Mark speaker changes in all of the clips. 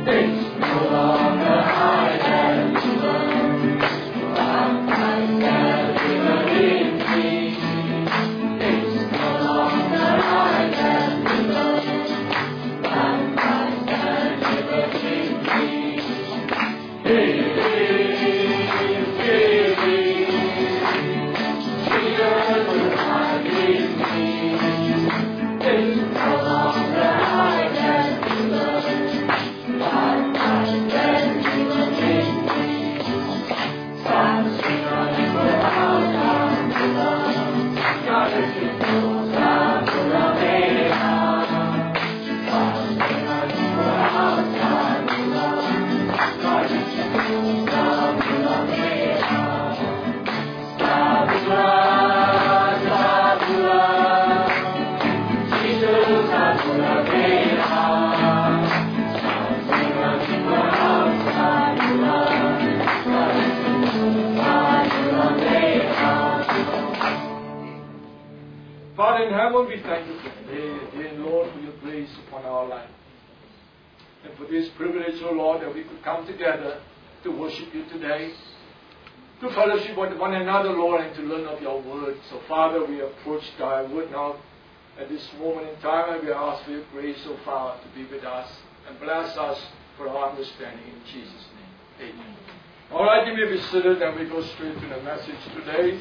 Speaker 1: Father in heaven, we thank you today, dear Lord, for your grace upon our life. And for this privilege, O Lord, that we could come together to worship you today, to fellowship with one another, Lord, and to learn of your word. So, Father, we approach thy word now at this moment in time, and we ask for your grace, O Father, to be with us and bless us for our understanding in Jesus' name. Amen. All right, you may be seated, and we go straight to the message today.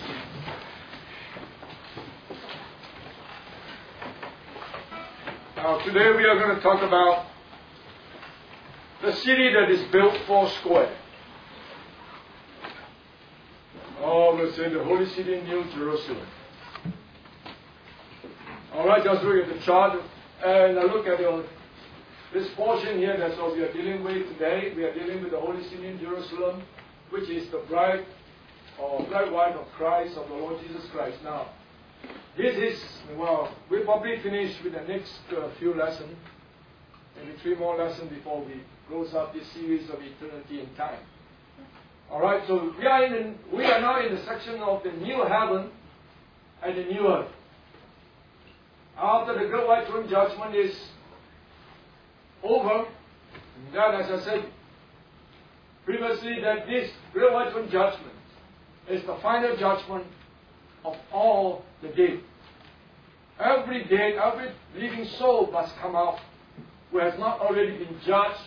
Speaker 1: Now, today we are going to talk about the city that is built four square. Oh, let's say the holy city, New Jerusalem. All right, just look at the chart and look at this portion here. That's what we are dealing with today. We are dealing with the holy city in Jerusalem, which is the bride or bride wife of Christ, of the Lord Jesus Christ. Now, this is, well, we'll probably finish with the next few lessons, maybe 3 more lessons before we close up this series of eternity and time. All right, so we are now in the section of the new heaven and the new earth. After the great white throne judgment is over, then, as I said previously, that this great white throne judgment is the final judgment of all the dead. Every dead, every living soul must come out who has not already been judged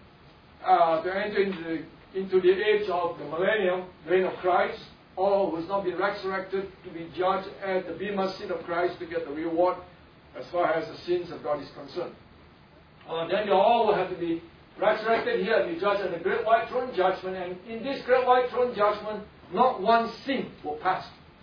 Speaker 1: to enter into the age of the millennium, reign of Christ, or who has not been resurrected to be judged at the bema seat of Christ to get the reward as far as the sins of God is concerned. Then they all will have to be resurrected here and be judged at the great white throne judgment. And in this great white throne judgment, not one sin will pass.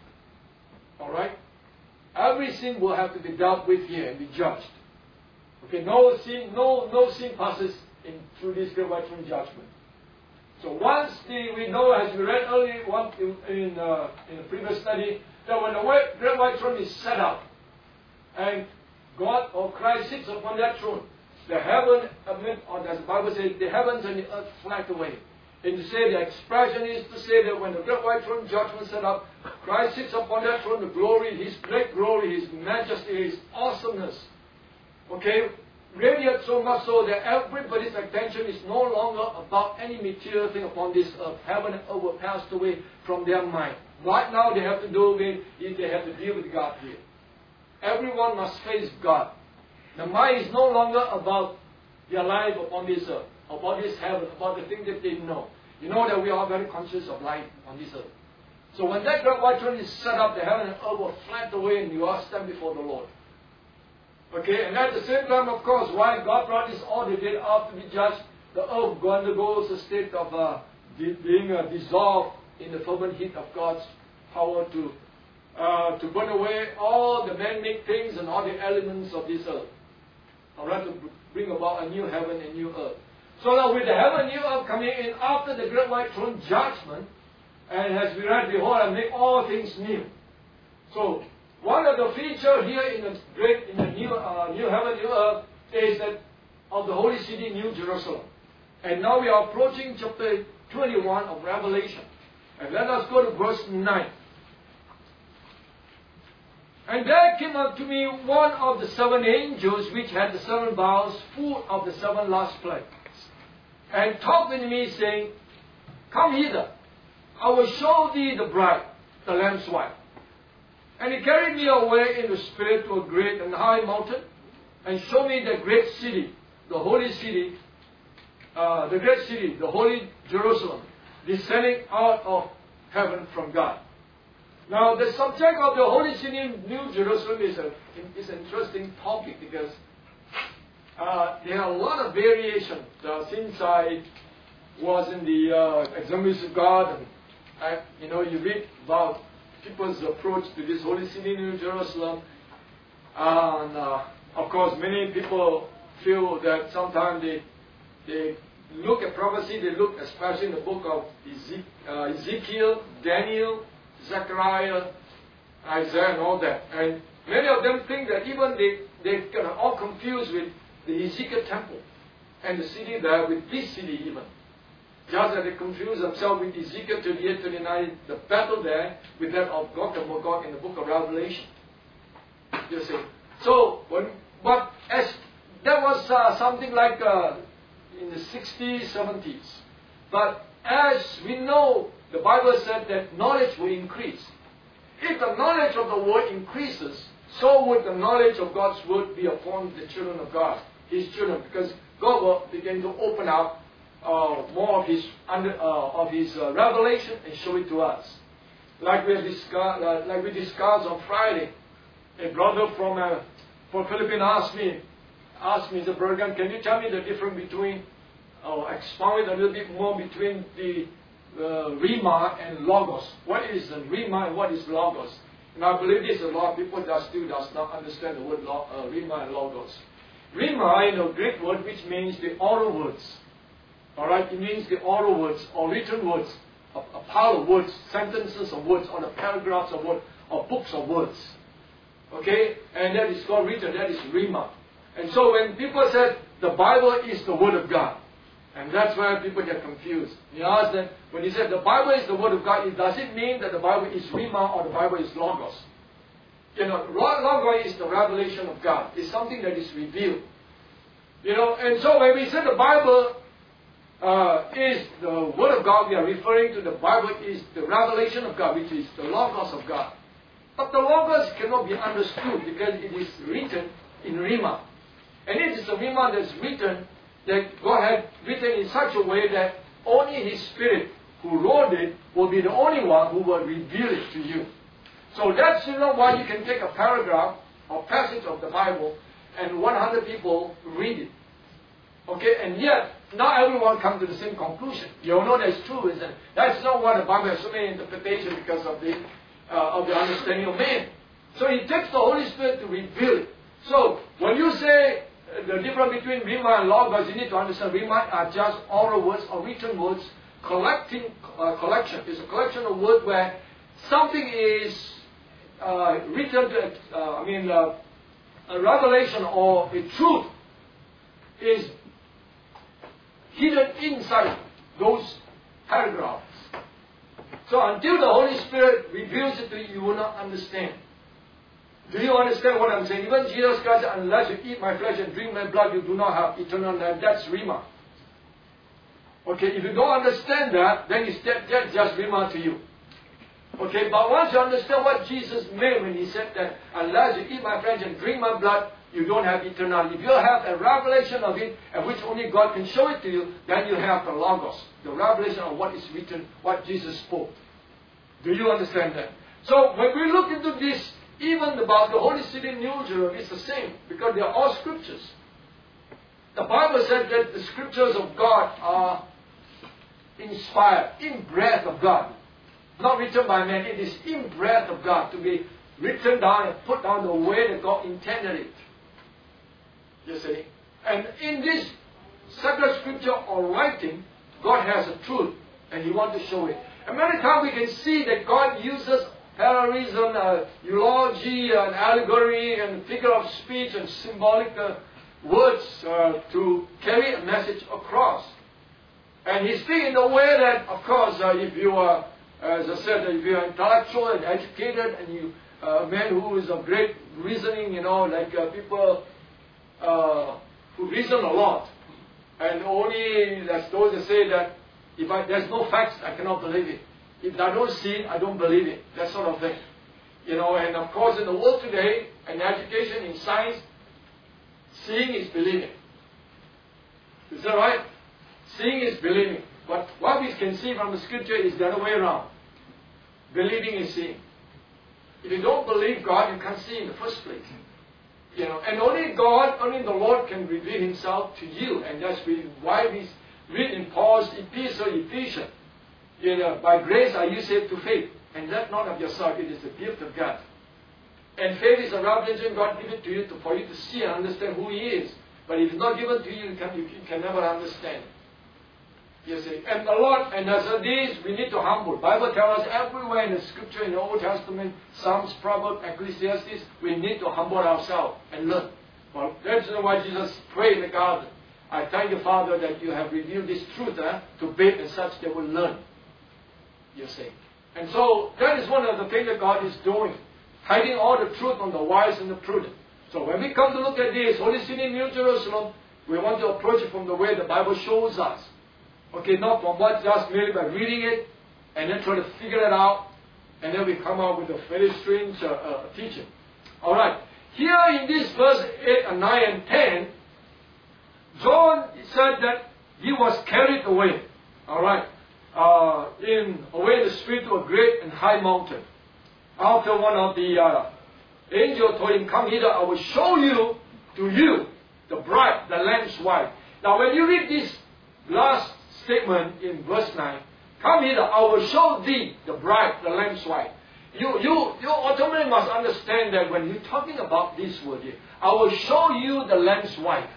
Speaker 1: All right? Every sin will have to be dealt with here and be judged. Okay, no sin passes through this great white throne judgment. So once we know, as we read earlier in the previous study, that when the great white throne is set up and God or Christ sits upon that throne, the heaven, or as the Bible says, the heavens and the earth fled away. And to say the expression is to say that when the great white throne judgment set up, Christ sits upon that throne, the glory, His great glory, His majesty, His awesomeness. Okay? Radiate so much so that everybody's attention is no longer about any material thing upon this earth. Heaven and earth will pass away from their mind. Right now they have to deal with God here. Everyone must face God. The mind is no longer about their life upon this earth, about this heaven, about the things that they know. You know that we are very conscious of life on this earth. So when that great white throne is set up, the heaven and earth will fly away and you are stand before the Lord. Okay, and at the same time, of course, why God brought this all the dead out to be judged, the earth undergoes a state of being dissolved in the fervent heat of God's power to burn away all the man-made things and all the elements of this earth. All right, to bring about a new heaven and new earth. So now with the heaven and new earth coming in after the great white throne judgment, and as we read, behold, I make all things new. So one of the features here in the new heaven, new earth is that of the holy city, New Jerusalem. And now we are approaching chapter 21 of Revelation. And let us go to verse 9. And there came up to me one of the 7 angels which had the 7 vials full of the 7 last plagues. and talked with me, saying, Come hither, I will show thee the bride, the Lamb's wife. And he carried me away in the Spirit to a great and high mountain, and showed me the great city, the holy city, the holy Jerusalem, descending out of heaven from God. Now, the subject of the holy city, New Jerusalem, is an interesting topic because there are a lot of variations. Since I was in the Assemblies of God, and you read about people's approach to this holy city, New Jerusalem, and of course, many people feel that sometimes they look at prophecy, they look especially in the book of Ezekiel, Daniel, Zechariah, Isaiah, and all that. And many of them think that even they kind of all confused with the Ezekiel temple and the city there with this city even. Just as they confuse themselves with Ezekiel 38, 39, the battle there with that of Gog and Magog in the book of Revelation. You see. So, but as that was something like in the 60s, 70s. But as we know, the Bible said that knowledge will increase. If the knowledge of the Word increases, so would the knowledge of God's Word be upon the children of God, His children, because God will begin to open up more of His revelation and show it to us. Like we discussed on Friday, a brother from Philippines asked me, the Bergen, can you tell me the difference between, expound it a little bit more between the Rhema and Logos. What is the Rhema and what is Logos? And I believe this a lot of people still does not understand the word Rhema and Logos. Rhema is a Greek word which means the oral words. Alright, it means the oral words or written words, a pile of words, sentences of words, or the paragraphs of words, or books of words. Okay? And that is called written, that is Rhema. And so when people said the Bible is the Word of God, and that's where people get confused. You ask them, when he said the Bible is the Word of God, does it mean that the Bible is Rhema or the Bible is Logos? Logos is the revelation of God. It's something that is revealed. And so when we say the Bible is the Word of God, we are referring to the Bible is the revelation of God, which is the Logos of God. But the Logos cannot be understood because it is written in Rhema. And it is a Rhema that's written, that God had written in such a way that only His Spirit who wrote it will be the only one who will reveal it to you. So that's why you can take a paragraph or passage of the Bible and 100 people read it. Okay, and yet not everyone comes to the same conclusion. You know that's true, isn't it? That's not why the Bible has so many interpretations, because of the understanding of man. So it takes the Holy Spirit to reveal it. So when you say the difference between Rhema and Logos, you need to understand Rhema are just oral words or written words, collection. It's a collection of words where something is written, a revelation or a truth is hidden inside those paragraphs. So until the Holy Spirit reveals it to you, you will not understand. Do you understand what I'm saying? Even Jesus Christ said, unless you eat my flesh and drink my blood, you do not have eternal life. That's Rhema. Okay, if you don't understand that, then it's just Rhema to you. Okay, but once you understand what Jesus meant when He said that, unless you eat my flesh and drink my blood, you don't have eternal life. If you have a revelation of it, and which only God can show it to you, then you have the Logos, the revelation of what is written, what Jesus spoke. Do you understand that? So when we look into this, even about the Holy City, New Jerusalem, it's the same, because they are all scriptures. The Bible said that the scriptures of God are inspired, in breath of God. Not written by man, it is in breath of God, to be written down and put down the way that God intended it. You see? And in this sacred scripture or writing, God has a truth, and He wants to show it. And many times we can see that God uses parallelism, eulogy, and allegory, and figure of speech, and symbolic words to carry a message across. And He speaks in a way that, of course, if you are, as I said, if you are intellectual and educated, and you a man who is of great reasoning, like people who reason a lot, And only, as those that say that if there's no facts, I cannot believe it. If I don't see it, I don't believe it. That sort of thing. You know, and of course in the world today, in education, in science, seeing is believing. Is that right? Seeing is believing. But what we can see from the scripture is the other way around. Believing is seeing. If you don't believe God, you can't see in the first place. You know, and only God, only the Lord can reveal Himself to you. And that's why we read in Paul's epistle, Ephesians, you know, by grace are you saved to faith. And that not of yourself, it is the gift of God. And faith is a revelation God gives it to you for you to see and understand who He is. But if it's not given to you, you can never understand. You see, and the Lord, and as a this, we need to humble. Bible tells us everywhere in the Scripture, in the Old Testament, Psalms, Proverbs, Ecclesiastes, we need to humble ourselves and learn. Well, that's why Jesus prayed in the garden. I thank you, Father, that you have revealed this truth to babes and such they will learn. You see. And so, that is one of the things that God is doing. Hiding all the truth from the wise and the prudent. So when we come to look at this, Holy City, New Jerusalem, we want to approach it from the way the Bible shows us. Okay, not from what just merely by reading it and then try to figure it out, and then we come out with a very strange teaching. Alright, here in this verse 8 and 9 and 10, John said that he was carried away. Alright, away in the spirit to a great and high mountain. After one of the angels told him, come hither, I will show you the bride, the Lamb's wife. Now when you read this last statement in verse 9, come hither, I will show thee the bride, the Lamb's wife. You automatically must understand that when you're talking about this word here, I will show you the Lamb's wife.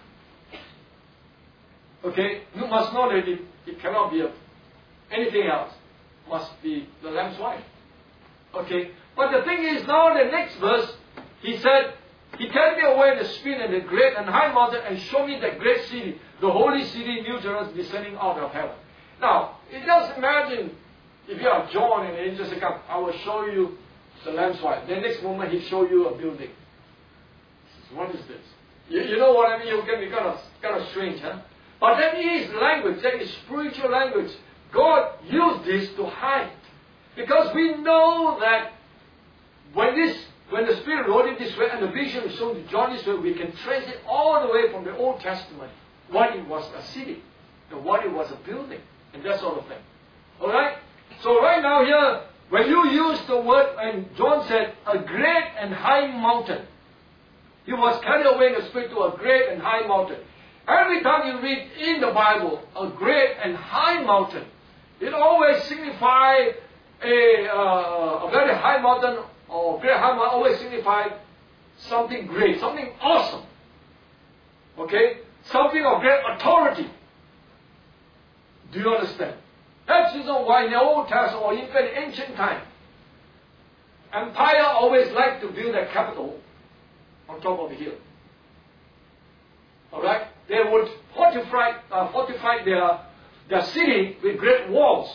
Speaker 1: Okay? You must know that it cannot be anything else. It must be the Lamb's wife. Okay? But the thing is, now the next verse, he said, He carried me away in the spirit and the great and high mountain and showed me the great city, the holy city, New Jerusalem, descending out of heaven. Now, just imagine if you are John and the angel said, come, I will show you the Lamb's wife. The next moment he show you a building. What is this? You know what I mean? You can be kind of strange, huh? But that is language, that is spiritual language. God used this to hide. Because we know that when the Spirit wrote it this way and the vision is shown to John this way, we can trace it all the way from the Old Testament. What it was a city, and what it was a building, and that sort of thing. Alright? So right now here, when you use the word, and John said, a great and high mountain. He was carried away in the Spirit to a great and high mountain. Every time you read in the Bible, a great and high mountain, it always signifies a very high mountain, or great high mountain always signifies something great, something awesome. Okay? Something of great authority. Do you understand? That's the reason why in the Old Testament, or even in ancient time, empire always liked to build their capital on top of a hill. Alright? They would fortify their city with great walls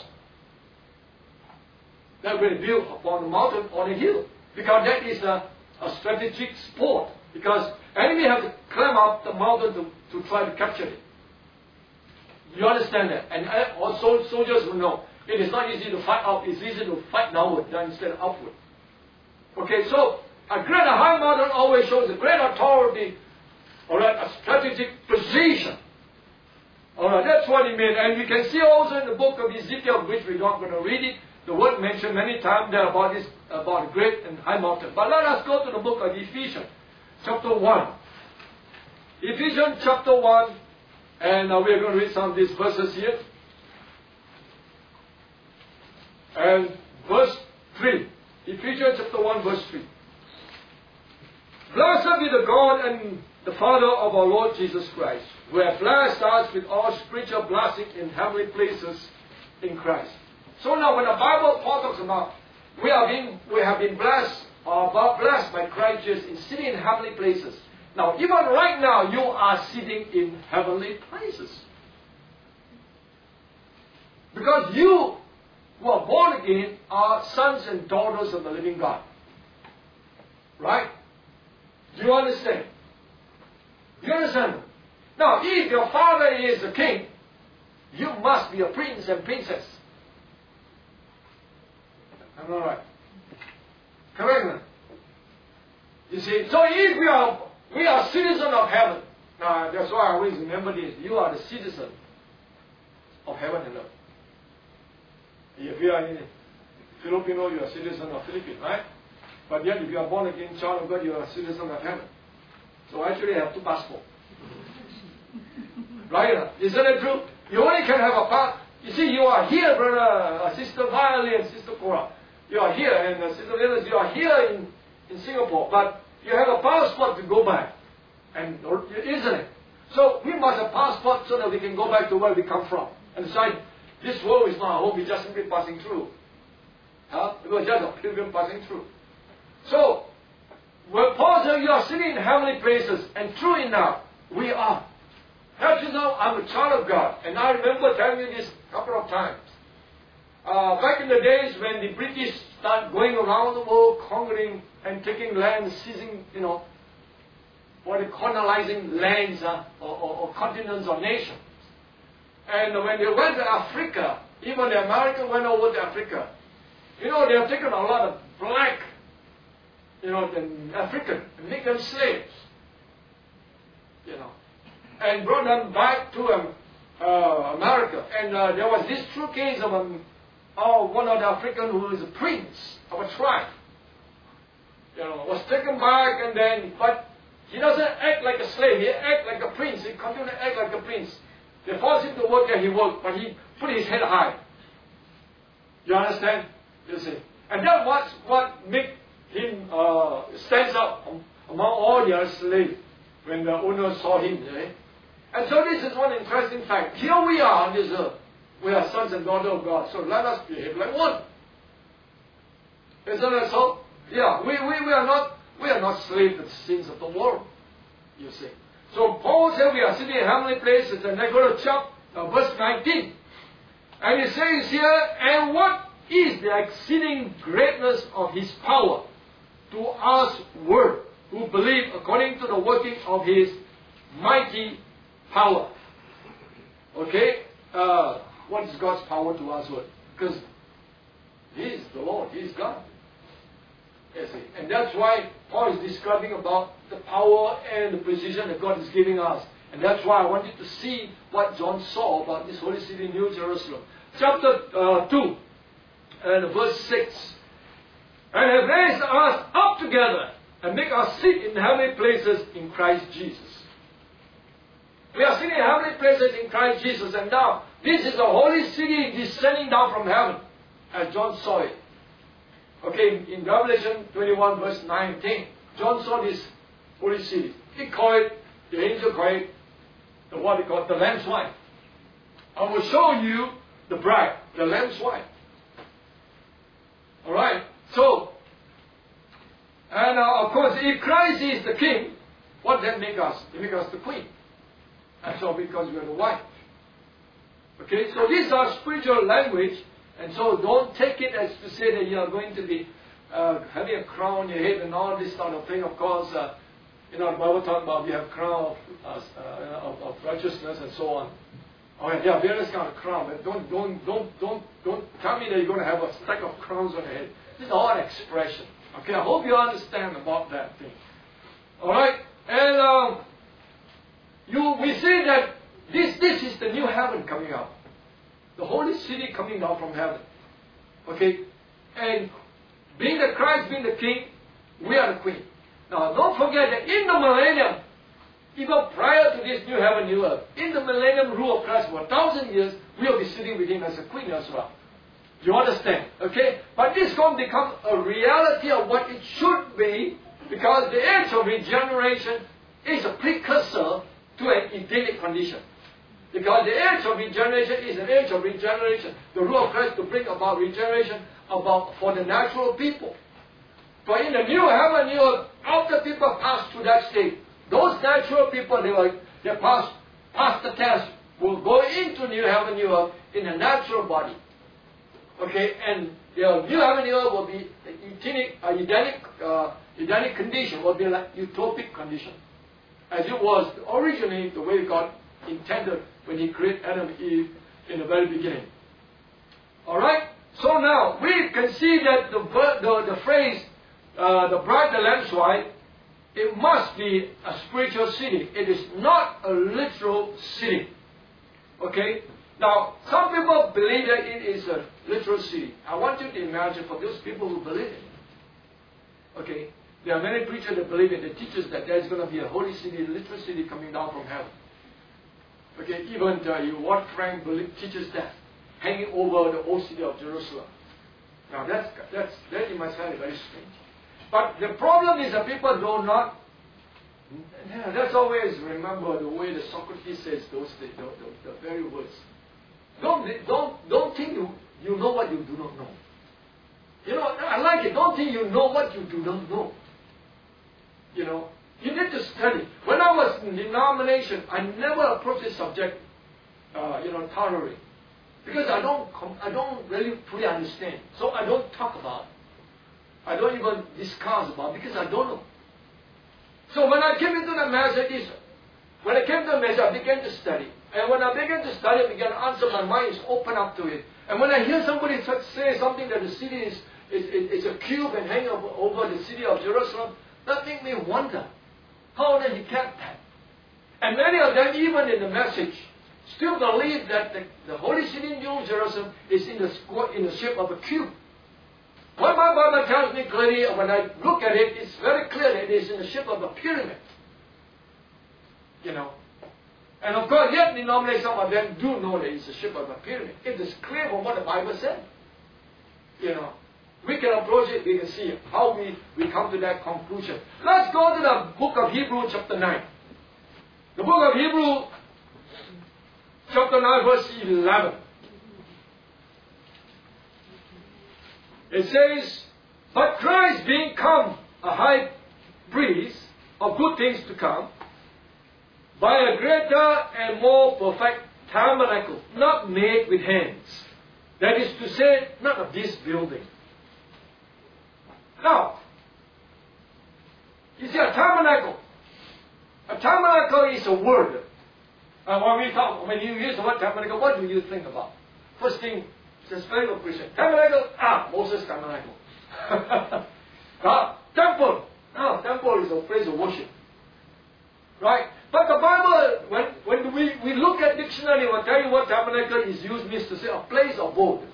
Speaker 1: that were built upon the mountain or the hill. Because that is a strategic sport. Because enemy have to climb up the mountain to try to capture it. You understand that? And also soldiers will know. It is not easy to fight up. It's easy to fight downward than instead of upward. Okay, so a great high mountain always shows a great authority. Alright, a strategic position. Alright, that's what it means. And we can see also in the book of Ezekiel, which we're not going to read it, the word mentioned many times there about this, about great and high mountain. But let us go to the book of Ephesians, chapter 1. Ephesians chapter 1, and we're going to read some of these verses here. And verse 3. Ephesians chapter 1, verse 3. Blessed be the God and the Father of our Lord Jesus Christ, who have blessed us with all spiritual blessings in heavenly places in Christ. So now when the Bible talks about we have been blessed or blessed by Christ Jesus in sitting in heavenly places. Now even right now you are sitting in heavenly places. Because you who are born again are sons and daughters of the living God. Right? Do you understand? Do you understand? Now, if your father is a king, you must be a prince and princess. Am I right? Correct, man? You see, so if we are citizens of heaven. Now, that's why I always remember this. You are the citizen of heaven and earth. If you are in Filipino, you are a citizen of Philippines, right? But yet, if you are born again child of God, you are a citizen of heaven. So actually, I have 2 passports. Right? Isn't it true? You only can have a passport. You see, you are here, brother, Sister Violet and Sister Cora. You are here, and Sister Venus, you are here in Singapore. But you have a passport to go back. And isn't it? So we must have a passport so that we can go back to where we come from. And decide, this world is not our home, we're just simply passing through. It was just a pilgrim passing through. So, when Paul said you are sitting in heavenly places, and true enough, we are. As you know, I'm a child of God, and I remember telling you this a couple of times. Back in the days when the British started going around the world, conquering and taking land, seizing, colonizing lands or continents or nations. And when they went to Africa, even the Americans went over to Africa. They have taken a lot of black, African, and make them slaves. And brought them back to America. And there was this true case of one of the Africans who is a prince of a tribe. Was taken back but he doesn't act like a slave, he acts like a prince, he continues to act like a prince. They forced him to work and he worked, but he put his head high. You understand? You see. And that was what made him stands up among all the other slaves when the owner saw him. And so this is one interesting fact. Here we are on this earth. We are sons and daughters of God. So let us behave like one. Isn't that so? Yeah, we are not slaves to the sins of the world. You see. So Paul said we are sitting in heavenly places, and I go to verse 19. And he says here, and what is the exceeding greatness of his power to us who believe according to the working of his mighty power. Okay? What is God's power to us? Because He is the Lord, He is God. You see? And that's why Paul is describing about the power and the precision that God is giving us. And that's why I want you to see what John saw about this holy city, New Jerusalem. Chapter 2 and verse 6. And have raised us up together and make us sit in heavenly places in Christ Jesus. We are sitting in heavenly places in Christ Jesus, and now this is the holy city descending down from heaven, as John saw it. Okay, in Revelation 21 verse 19, John saw this holy city. He called it, the angel called it, what he called the Lamb's wife. I will show you the bride, the Lamb's wife. Alright, so, and of course, if Christ is the king, what does that make us? It makes us the queen. And so, because we are the wife. Okay, so these are spiritual language, and so don't take it as to say that you are going to be having a crown on your head and all this sort of thing. Of course, the Bible talks about we have crown of righteousness and so on. Okay, yeah, various kind of crown, but don't tell me that you're going to have a stack of crowns on your head. This is all an expression. Okay, I hope you understand about that thing. All right, and we see that this is the new heaven coming out, the holy city coming down from heaven. Okay, and being the Christ, being the King, we are the Queen. Now, don't forget that in the millennium, even prior to this new heaven, new earth, in the millennium rule of Christ for 1,000 years, we will be sitting with Him as a Queen as well. You understand? Okay? But this is going to become a reality of what it should be, because the age of regeneration is a precursor to an Edenic condition. Because the age of regeneration is an age of regeneration. The rule of Christ to bring about regeneration for the natural people. For in the new heaven, new earth, after people pass to that state, those natural people, they pass the test, will go into new heaven, new earth in a natural body. Okay, and the new heaven, new earth will be Edenic condition, will be like utopic condition. as it was originally the way God intended when He created Adam and Eve in the very beginning. Alright? So now, we can see that the phrase, the bride, the lamb's wife, it must be a spiritual city. It is not a literal city. Okay? Now, some people believe that it is a literal city. I want you to imagine for those people who believe it. Okay? There are many preachers that believe it. They teach us that there is going to be a holy city, a literal city coming down from heaven. Okay? Even Watt Frank teaches that, hanging over the old city of Jerusalem. Now, that you might find very strange. But the problem is that people do not. That's always remember the way the Socrates says those things, the very words. Don't think you know what you do not know. You know, I like it. Don't think you know what you do not know. You know, you need to study. When I was in denomination, I never approached this subject, thoroughly, because I don't really fully understand. So I don't talk about it. I don't even discuss about it because I don't know. So when I came into the message, I began to study. And when I began to study, I began to answer, my mind is open up to it. And when I hear somebody say something that the city is a cube and hanging over the city of Jerusalem, that made me wonder how did he get that? And many of them, even in the message, still believe that the holy city in New Jerusalem is in the shape of a cube. What my Bible tells me clearly, when I look at it, it's very clear that it is in the shape of a pyramid. You know. And of course, yet denominations, some of them do know that it's the shape of a pyramid. It is clear from what the Bible said. You know. We can approach it, we can see how we come to that conclusion. Let's go to the book of Hebrews chapter 9. The book of Hebrews chapter 9 verse 11. It says, but Christ being come a high priest of good things to come, by a greater and more perfect tabernacle, not made with hands. That is to say, not of this building. Now, you see, a tabernacle is a word. When you use the word tabernacle, what do you think about? First thing, it's a spiritual Christian. Tabernacle, Moses' tabernacle. Temple. Temple is a place of worship. Right? But the Bible, when we look at dictionary, it will tell you what tabernacle is used, means to say a place of abode.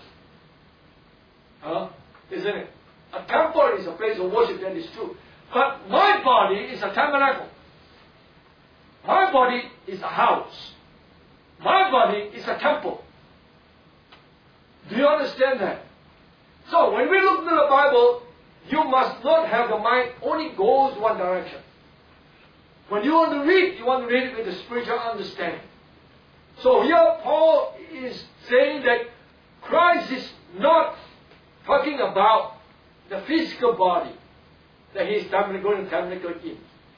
Speaker 1: Isn't it? A temple is a place of worship, that is true. But my body is a tabernacle. My body is a house. My body is a temple. Do you understand that? So when we look into the Bible, you must not have the mind only goes one direction. When you want to read it with a spiritual understanding. So here Paul is saying that Christ is not talking about the physical body that he is going to tabernacle in.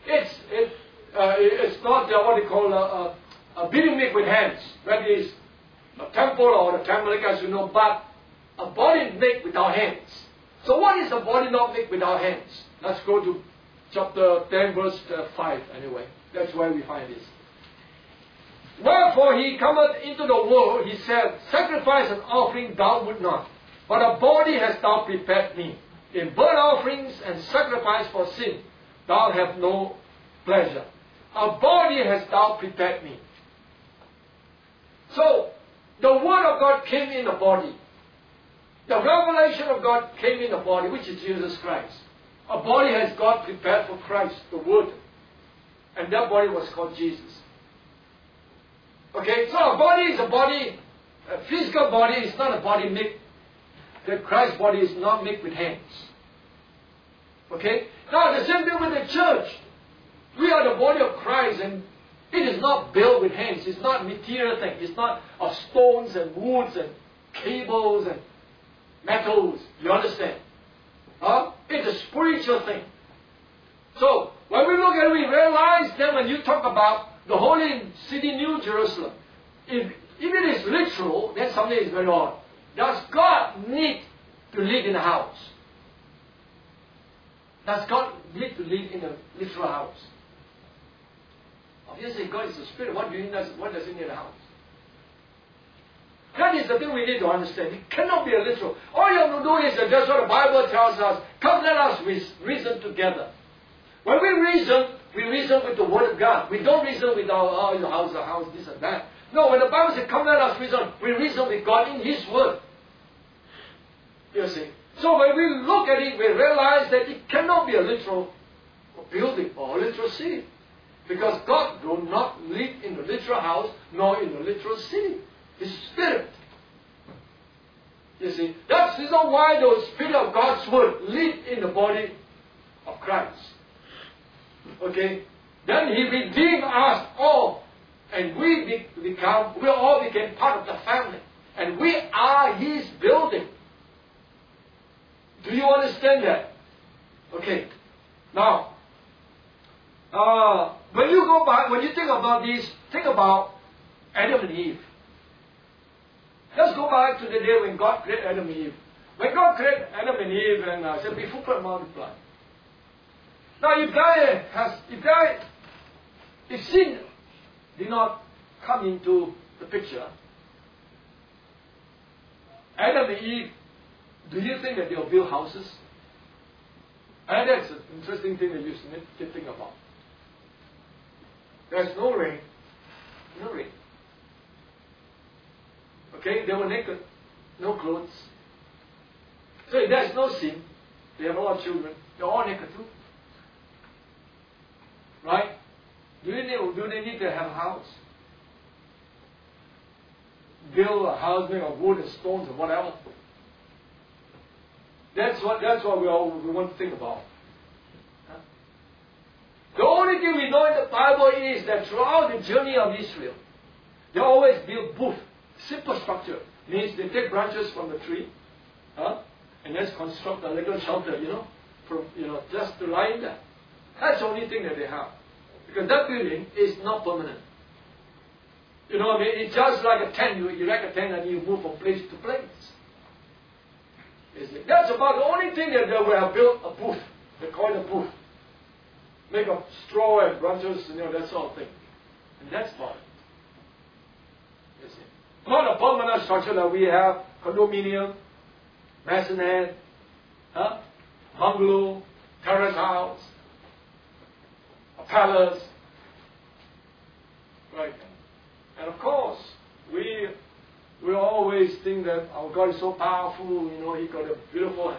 Speaker 1: It's not what they call a building made with hands, whether it is a temple or a tabernacle, as you know, but a body made without hands. So what is a body not made without hands? Let's go to chapter 10, verse 5 anyway. That's where we find this. Wherefore he cometh into the world, he said, sacrifice and offering thou would not, but a body hast thou prepared me. In burnt offerings and sacrifice for sin, thou have no pleasure. A body hast thou prepared me. So, the Word of God came in a body. The revelation of God came in a body, which is Jesus Christ. A body has God prepared for Christ, the Word. And that body was called Jesus. Okay, so a body is a body, a physical body is not a body made, that Christ's body is not made with hands. Okay? Now the same thing with the church. We are the body of Christ, and it is not built with hands. It's not material thing. It's not of stones and woods and cables and metals. You understand? It's a spiritual thing. So, when we look at it, we realize that when you talk about the holy city, New Jerusalem, if it is literal, then something is very odd. Does God need to live in a house? Does God need to live in a literal house? Obviously, God is a spirit. What does he need a house? That is the thing we need to understand. It cannot be a literal. All you have to do is just what the Bible tells us. Come, let us reason together. When we reason with the Word of God. We don't reason with our house, this and that. No, when the Bible says, come, let us reason, we reason with God in His Word. You see. So when we look at it, we realize that it cannot be a literal building or a literal city. Because God will not live in a literal house, nor in a literal city. His Spirit. You see, that's the reason why the Spirit of God's Word lived in the body of Christ. Okay? Then He redeemed us all. And we all became part of the family. And we are His building. Do you understand that? Okay. Now, when you think about this, think about Adam and Eve. Let's go back to the day when God created Adam and Eve. When God created Adam and Eve and said, be fruitful and multiply. Now, if sin did not come into the picture, Adam and Eve, do you think that they'll build houses? And that's an interesting thing that you need to think about. There's no rain. No rain. Okay, they were naked. No clothes. So if there's no sin, they have a lot of children. They're all naked too. Right? Do they need to have a house? Build a house made of wood and stones or whatever. That's what we want to think about. Huh? The only thing we know in the Bible is that throughout the journey of Israel, they always build booth. Simple structure. Means they take branches from the tree, and just construct a little shelter, just to lie in there. That's the only thing that they have. Because that building is not permanent. You know what I mean? It's just like a tent. You erect a tent and you move from place to place. That's about the only thing that they will have built a booth. They call it a booth. Make of straw and branches, that sort of thing. And that's about it. You see. Not a permanent structure that we have, condominium, maisonette, bungalow, terrace house, a palace. Right. And of course, we always think that our God is so powerful, He got a beautiful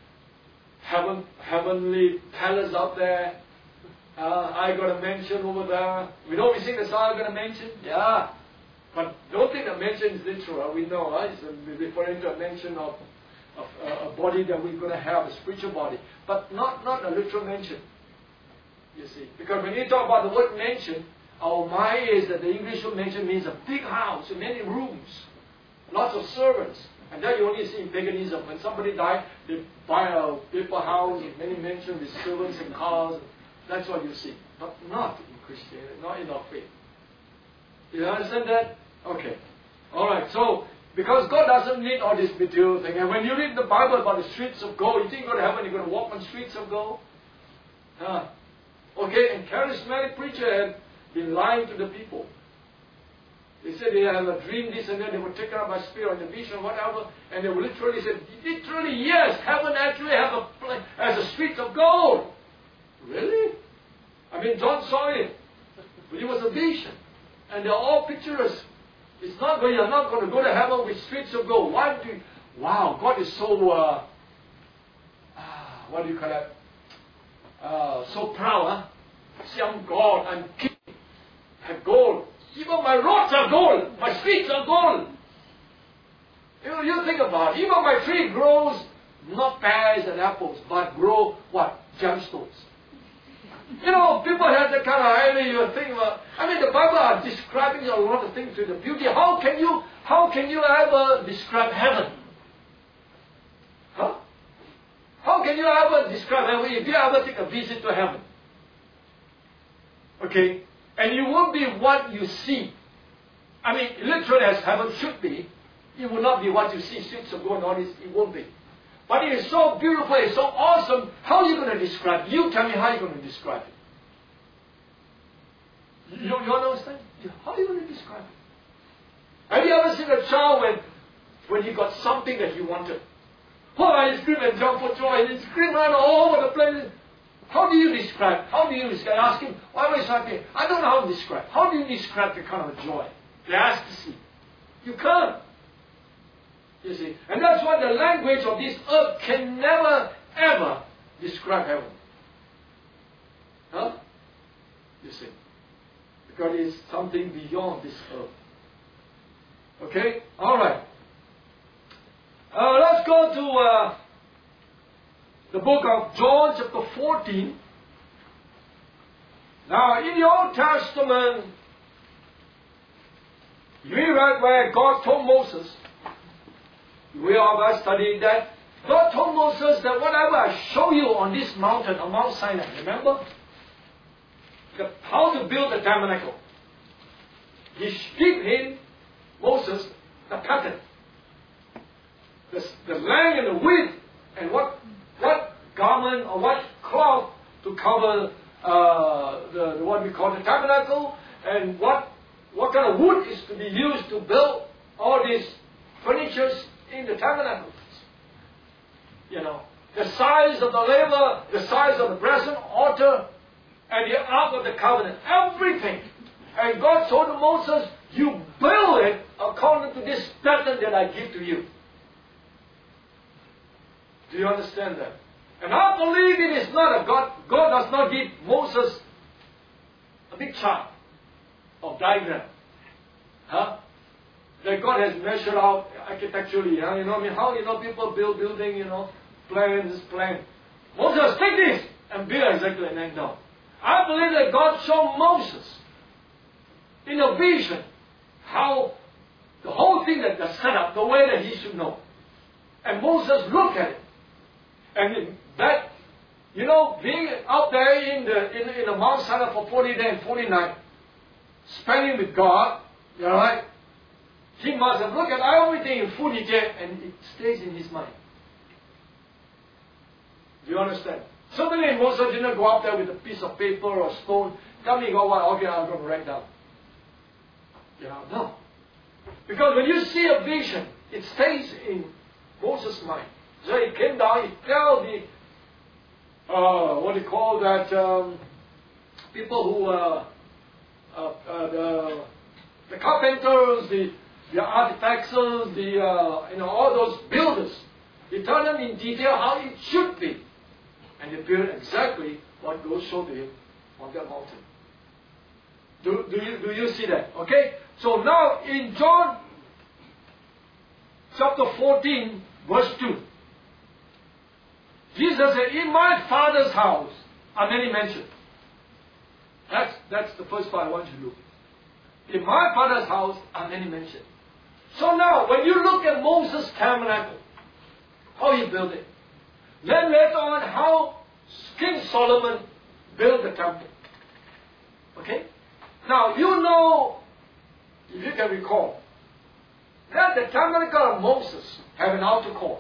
Speaker 1: heavenly palace out there. I got a mansion over there. We sing the song, I got a mansion. Yeah. But don't think the mansion is literal. We know it's referring to a mansion of a body that we're going to have, a spiritual body. But not a literal mansion. You see. Because when you talk about the word mansion, our mind is that the English word mansion means a big house, many rooms, lots of servants. And that you only see in paganism. When somebody died, they buy a paper house with many mansions with servants and cars. That's what you see. But not in Christianity, not in our faith. You understand that? Okay. Alright, so, because God doesn't need all this material thing. And when you read the Bible about the streets of gold, you think you're going to heaven, you're going to walk on streets of gold? Okay, and charismatic preacher had been lying to the people. They said they have a dream, this and that, they were taken up by spirit and the vision, whatever, and they would literally said, yes, heaven actually has a streets of gold. Really? I mean, John saw it. But it was a vision. And they're all picturesque. You're not going to go to heaven with streets of gold. Wow, God is so, what do you call that? So proud, Some God, I'm king. Have gold. Even my roads are gold. My streets are gold. You think about it. Even my tree grows not pears and apples, but grow what? Gemstones. People have that kind of idea. You think about. The Bible are describing a lot of things with the beauty. How can you ever describe heaven? How can you ever describe heaven if you ever take a visit to heaven? Okay, and you won't be what you see. Literally as heaven should be. It will not be what you see. Streets of gold and all this. It won't be. But it is so beautiful, it's so awesome. How are you going to describe it? You tell me how you're going to describe it. You understand? How are you going to describe it? Have you ever seen a child when he got something that he wanted? Oh, he screamed and jumped for joy, and he screamed around all over the place. How do you describe? How do you describe? Ask him, why am I so happy? I don't know how to describe. How do you describe the kind of joy, the ecstasy? You can't. You see? And that's why the language of this earth can never, ever describe heaven. Huh? You see? Because it's something beyond this earth. Okay? Alright. Let's go to the book of John chapter 14. Now, in the Old Testament, we read where God told Moses, we all have studied that, God told Moses that whatever I show you on this mountain, on Mount Sinai, remember? How to build the tabernacle. He gave him, Moses, the pattern. The length and the width, and what garment or what cloth to cover the what we call the tabernacle, and what kind of wood is to be used to build all these furnitures in the tabernacle. You know, the size of the laver, the size of the brazen altar, and the ark of the covenant, everything. And God told to Moses, you build it according to this pattern that I give to you. Do you understand that? And I believe it is not a God. God does not give Moses a big chart of diagram. Huh? That God has measured out architecturally. Huh? You know, I mean, how people build building, plan. Moses, take this and build exactly like that. No. I believe that God showed Moses in a vision how the whole thing that is set up, the way that he should know. And Moses looked at it. And that, being out there in the Mount Sinai for 40 days and 40 nights, spending with God, right? He must have looked at everything in full detail, and it stays in his mind. Do you understand? Certainly Moses didn't go up there with a piece of paper or stone. Tell me, God, what? Okay, I'm going to write down. No. Because when you see a vision, it stays in Moses' mind. So he came down, he tell the, what do you call that, people who, the carpenters, the architects, all those builders. He told them in detail how it should be. And they built exactly what God showed to him on that mountain. Do you see that? Okay? So now in John chapter 14, verse 2. Jesus said, in my Father's house are many mansions. That's the first part I want you to look. In my Father's house are many mansions. So now, when you look at Moses' tabernacle, how he built it, then later on how King Solomon built the temple. Okay? Now, if you can recall, that the tabernacle of Moses have an outer court.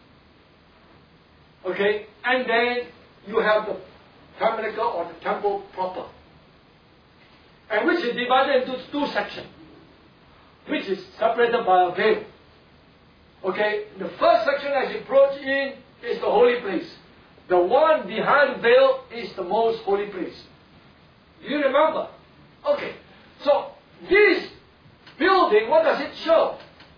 Speaker 1: Okay? And then you have the tabernacle or the temple proper. And which is divided into two sections. Which is separated by a veil. Okay? The first section as you approach in is the holy place. The one behind the veil is the most holy place. Do you remember? Okay. So, this building, what does it show?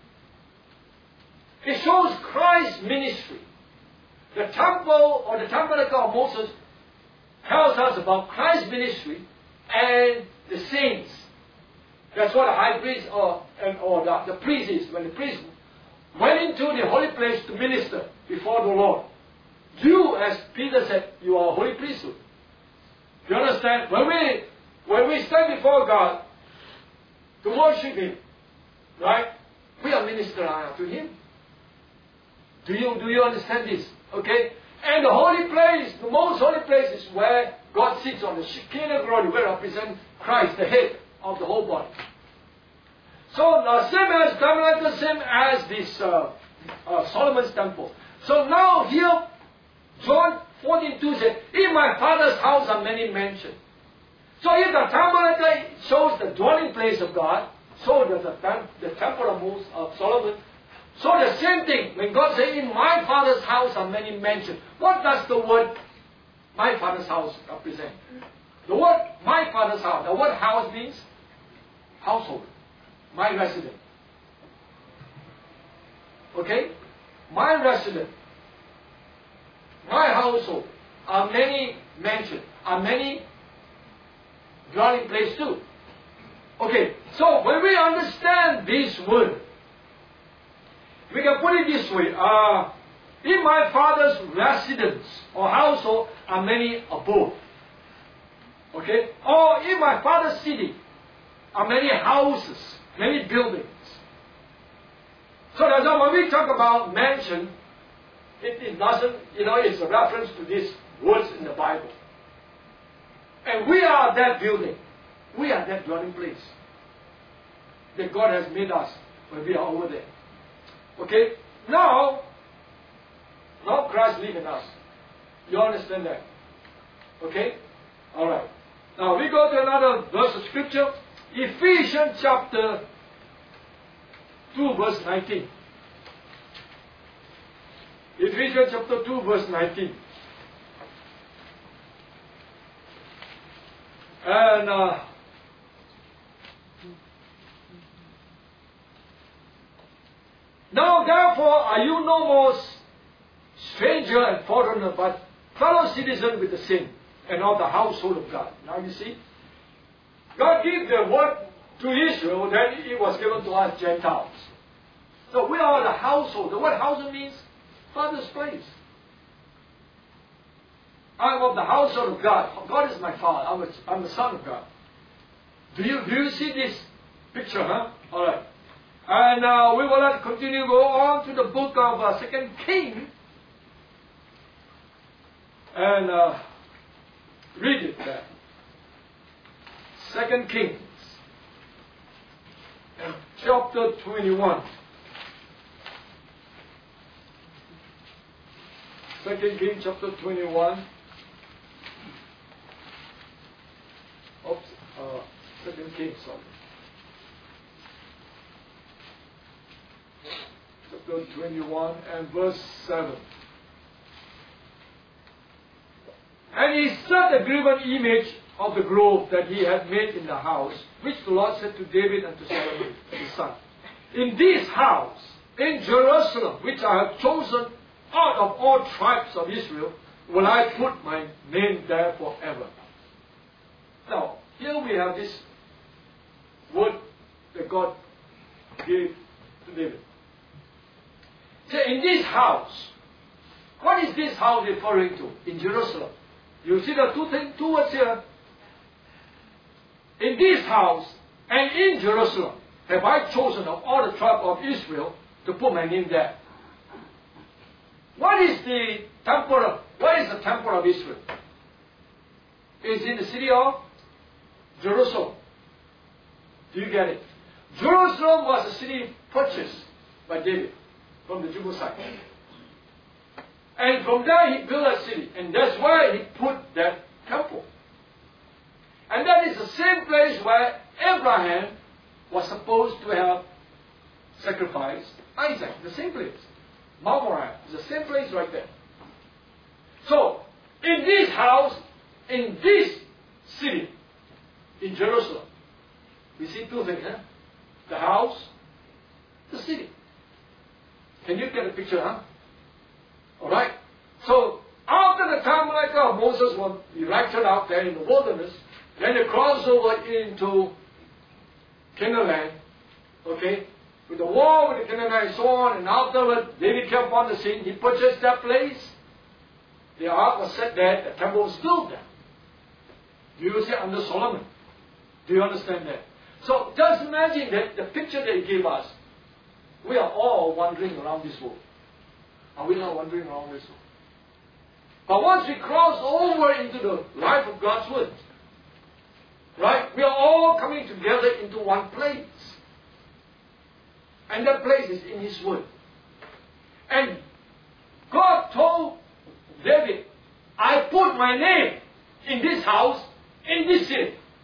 Speaker 1: It shows Christ's ministry. The temple or the tabernacle of Moses tells us about Christ's ministry and the saints. That's what the high priest or the priest is. When the priest went into the holy place to minister before the Lord, you, as Peter said, you are a holy priesthood. Do you understand? When we stand before God to worship Him, right? We are ministering to Him. Do you understand this? Okay? And the holy place, the most holy place is where God sits on the Shekinah glory, where represents Christ, the head of the whole body. So, same as tabernacle, same as this Solomon's temple. So now here, John 14:2 says, in my Father's house are many mansions. So if the tabernacle shows the dwelling place of God, so does the temple of Solomon. So the same thing, when God says, in my Father's house are many mansions, what does the word my Father's house represent? The word my Father's house, the word house means household, my residence. Okay? My residence, my household are many mansions, are many dwelling place too. Okay, so when we understand this word, we can put it this way. In my Father's residence or household are many abode. Okay? Or in my Father's city are many houses, many buildings. So that's why when we talk about mansion, it doesn't, it's a reference to these words in the Bible. And we are that building. We are that dwelling place that God has made us when we are over there. Okay? Now Christ lives in us. You understand that? Okay? Alright. Now we go to another verse of scripture. Ephesians chapter 2 verse 19. Ephesians chapter 2 verse 19. And now therefore are you no more stranger and foreigner, but fellow citizen with the saints and of the household of God. Now you see, God gave the word to Israel, then it was given to us Gentiles. So we are the household. The word household means Father's place. I'm of the household of God. God is my Father. I'm the Son of God. Do you see this picture, huh? Alright. And we will continue go on to the book of 2 Kings. And read it there. 2 Kings. Chapter 21. 2 Kings chapter 21. Oops. 2 Kings, sorry. Chapter 21 and verse 7. And he set the graven image of the grove that he had made in the house, which the Lord said to David and to Solomon his son. In this house, in Jerusalem, which I have chosen out of all tribes of Israel, will I put my name there forever. Now, here we have this word that God gave to David. So in this house, what is this house referring to? In Jerusalem. You see the two words here. In this house and in Jerusalem have I chosen of all the tribe of Israel to put my name there. What is the temple of Israel? It's in the city of Jerusalem. Do you get it? Jerusalem was a city purchased by David from the Jebusite. And from there he built a city. And that's where he put that temple. And that is the same place where Abraham was supposed to have sacrificed Isaac. The same place. Mount Moriah is the same place right there. So, in this house, in this city, in Jerusalem, we see two things. Huh? The house, the city. Can you get a picture, huh? Alright? So, after the tabernacle of Moses was erected out there in the wilderness, then they crossed over into Canaan land, okay, with the war with the Canaanites and so on, and afterward, David came upon the scene, he purchased that place, the ark was set there, the temple was built there. Do you see under Solomon? Do you understand that? So, just imagine that the picture that he gave us, we are all wandering around this world. Are we not wandering around this world? But once we cross over into the life of God's Word, right, we are all coming together into one place. And that place is in His Word. And God told David, I put my name in this house, in this city.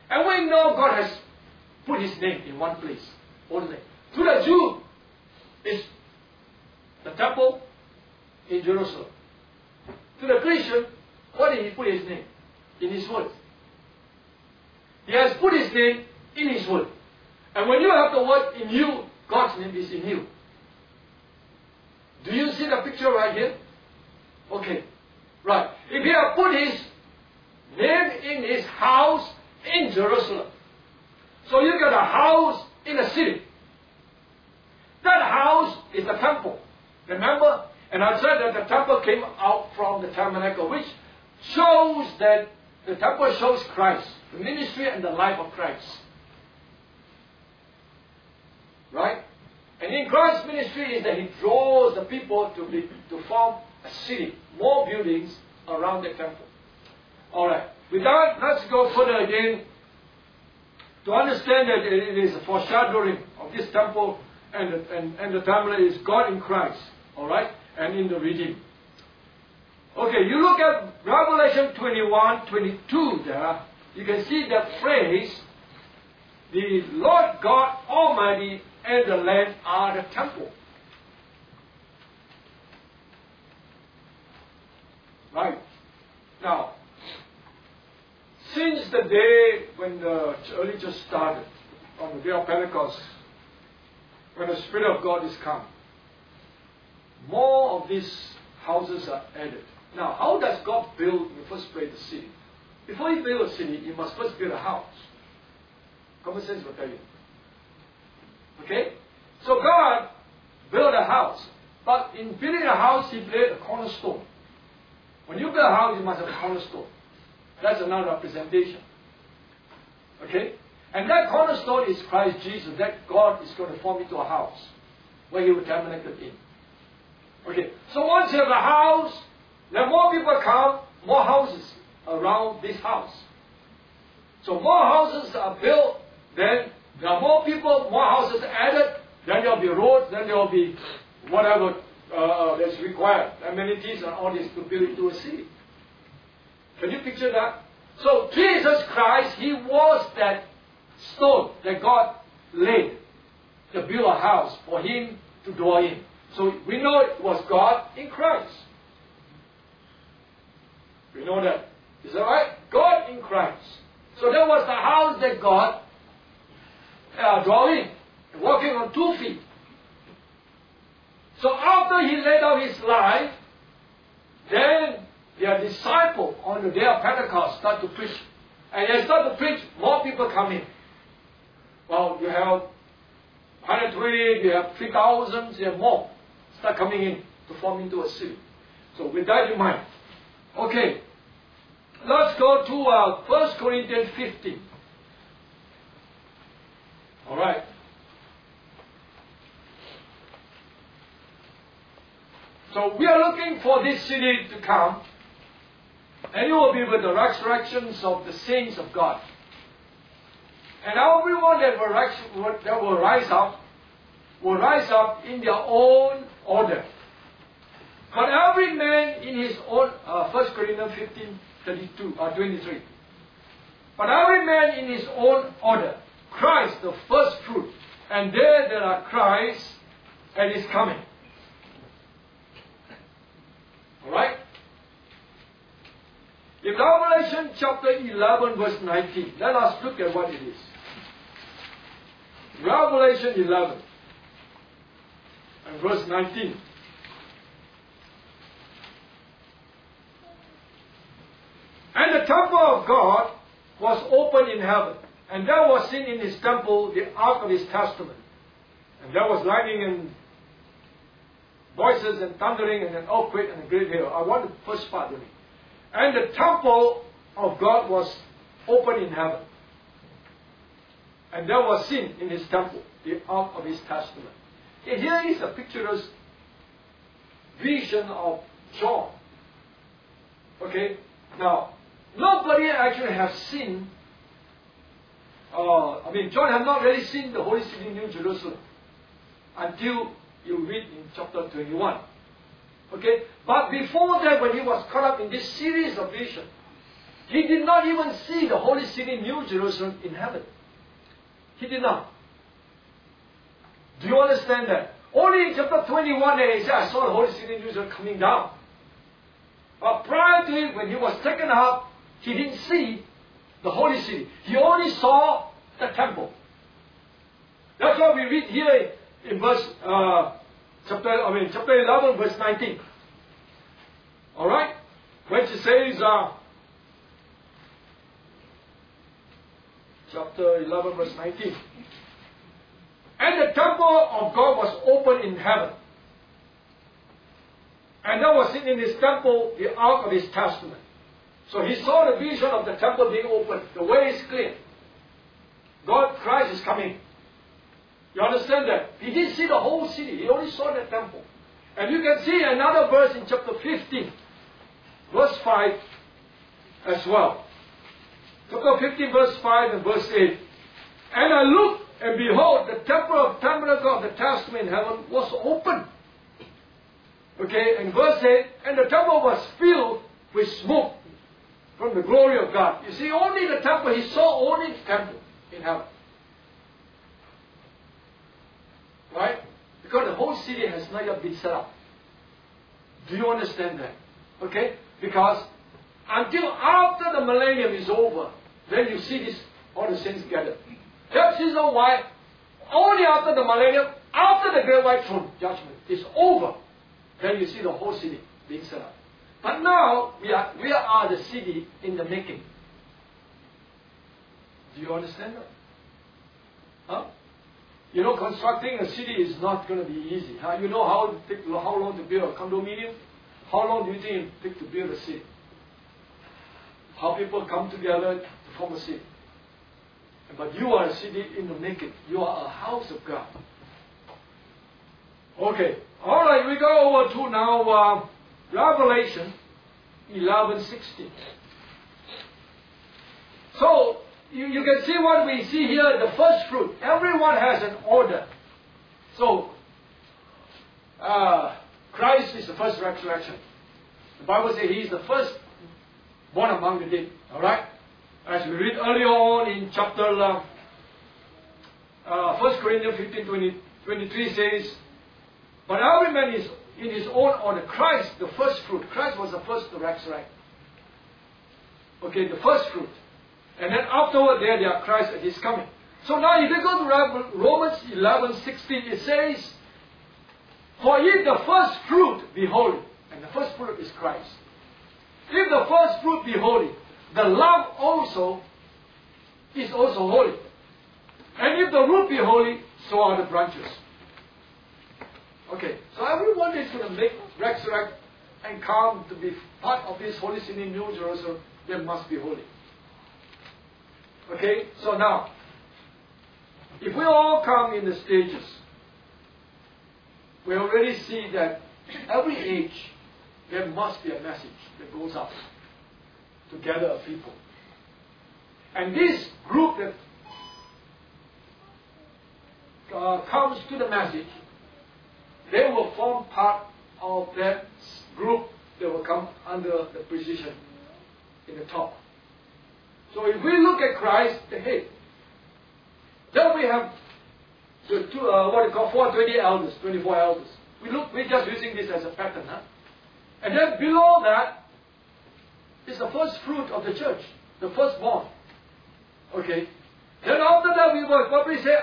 Speaker 1: And we know God has put His name in one place only. To the Jew, it's the temple in Jerusalem. To the Christian, what did He put His name? In His Word. He has put His name in His Word. And when you have the Word in you, God's name is in you. Do you see the picture right here? Okay. Right. If He had put His name in His house in Jerusalem, so you got a house in a city. That house is the temple. Remember? And I said that the temple came out from the tabernacle, which shows that the temple shows Christ, the ministry and the life of Christ. Right? And in Christ's ministry is that He draws the people to form a city, more buildings around the temple. Alright. With that, let's go further again to understand that it is a foreshadowing of this temple and the tabernacle is God in Christ. Alright? And in the redeemed. Okay, you look at Revelation 21:22 there, you can see that phrase, the Lord God Almighty and the Lamb are the temple. Right. Now, since the day when the early church started, on the day of Pentecost, when the Spirit of God is come, more of these houses are added. Now, how does God build in the first place the city? Before you build a city, you must first build a house. Common sense will tell you. Okay? So God built a house. But in building a house, He laid a cornerstone. When you build a house, you must have a cornerstone. That's another representation. Okay? And that cornerstone is Christ Jesus, that God is going to form into a house where He will tabernacle in. Okay, so once you have a house, then more people come, more houses around this house. So more houses are built, then there are more people, more houses added, then there will be roads, then there will be whatever that's required, amenities and all this to build into a city. Can you picture that? So Jesus Christ, He was that stone that God laid to build a house for Him to dwell in. So we know it was God in Christ. We know that. Is that right? God in Christ. So that was the house that God dwelled in, walking on 2 feet. So after He laid out His life, then their disciple on the day of Pentecost start to preach. And they start to preach, more people come in. Well, you have 120, you have 3,000, you have more. Start coming in to form into a city. So with that in mind, okay, let's go to 1 Corinthians 15. All right. So we are looking for this city to come, and it will be with the resurrections of the saints of God. And everyone that will rise up in their own order. But every man in his own, 1 Corinthians 23. But every man in his own order. Christ, the first fruit. And there are Christ and His coming. Alright? In Revelation chapter 11 verse 19, let us look at what it is. Revelation 11 and verse 19. And the temple of God was opened in heaven, and there was seen in His temple the ark of His testament. And there was lightning and voices and thundering and an earthquake and a great hail. I want the first part of it. And the temple of God was opened in heaven. And there was seen in His temple the ark of His testament. And here is a picturesque vision of John. Okay? Now, nobody actually has seen, John had not really seen the holy city, New Jerusalem, until you read in chapter 21. Okay? But before that, when he was caught up in this series of visions,
Speaker 2: He did not even see the holy city, New Jerusalem, in heaven. He did not. Do you understand that? Only in chapter 21 he said, I saw the holy city, New Jerusalem, coming down. But prior to it, when he was taken up, he didn't see the holy city. He only saw the temple. That's what we read here in chapter 11, verse 19. Alright? When she says, chapter 11, verse 19. And the temple of God was open in heaven. And there was in his temple the ark of his testament. So he saw the vision of the temple being opened. The way is clear. God, Christ is coming. You understand that? He didn't see the whole city. He only saw the temple. And you can see another verse in chapter 15, verse 5 as well. Chapter 15, verse 5 and verse 8. And I looked, and behold, the tabernacle of the testament in heaven was open. Okay, and verse 8, and the temple was filled with smoke from the glory of God. You see, only the temple, he saw only the temple in heaven. Right? Because the whole city has not yet been set up. Do you understand that? Okay? Because until after the millennium is over, then you see this, all the saints gathered. That's the reason why only after the millennium, after the great white throne judgment is over, then you see the whole city being set up. But now we are the city in the making. Do you understand that? Huh? You know, constructing a city is not going to be easy. Huh? You know how long to build a condominium? How long do you think it takes to build a city? How people come together to form a city. But you are a city in the making. You are a house of God. Okay. All right, we go over to now Revelation 11:16. So, you can see what we see here, the first fruit. Everyone has an order. So, Christ is the first resurrection. The Bible says He is the first born among the dead. Alright? As we read earlier on in chapter 1 Corinthians 15:23 says, but every man is in his own order. Christ, the first fruit. Christ was the first to resurrect. Okay, the first fruit. And then afterward there are Christ at His coming. So now if you go to Romans 11:16, it says, for if the first fruit be holy, and the first fruit is Christ. If the first fruit be holy, the lump also is also holy. And if the root be holy, so are the branches. Okay, so everyone is going to resurrect and come to be part of this holy city in New Jerusalem. They must be holy. Okay, so now, if we all come in the stages, we already see that every age there must be a message that goes out to gather a people. And this group that comes to the message, they will form part of that group that will come under the precision in the top. So if we look at Christ, the head, then we have the two, what we call 420 elders, 24 elders. We're just using this as a pattern. Huh? And then below that is the first fruit of the church, the firstborn. Okay. Then after that we will probably say,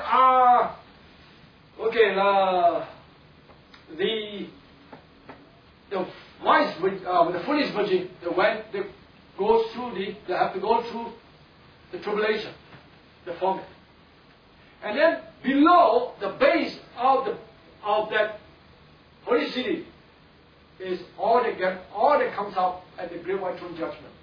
Speaker 2: the wise, the foolish virgin, they have to go through the tribulation, the torment. And then below the base of that holy city is all that comes out at the great white throne judgment.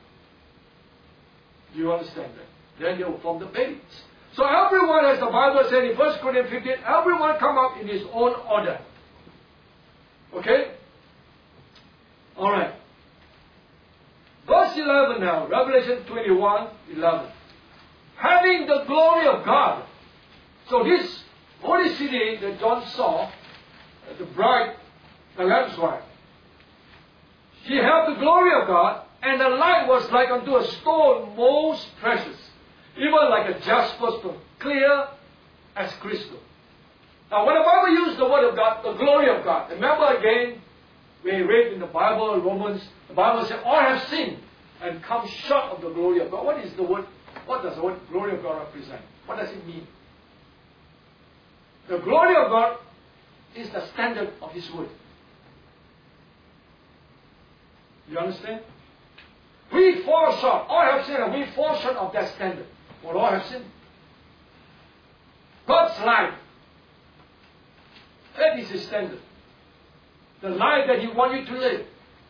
Speaker 2: Do you understand that? Then they will form the base. So everyone, as the Bible said in 1 Corinthians 15, everyone come up in his own order. Okay? Alright. Verse 11 now, Revelation 21:11. Having the glory of God. So this holy city that John saw, the bride, the Lamb's wife, she had the glory of God, And the light was like unto a stone most precious, even like a jasper stone, clear as crystal. Now when the Bible used the word of God, the glory of God, remember again, we read in the Bible, Romans, the Bible says, all have sinned and come short of the glory of God. What is the word? What does the word glory of God represent? What does it mean? The glory of God is the standard of His word. You understand? We fall short. All have sinned and we fall short of that standard. For all have sinned. God's life, that is His standard. The life that He wants you to live.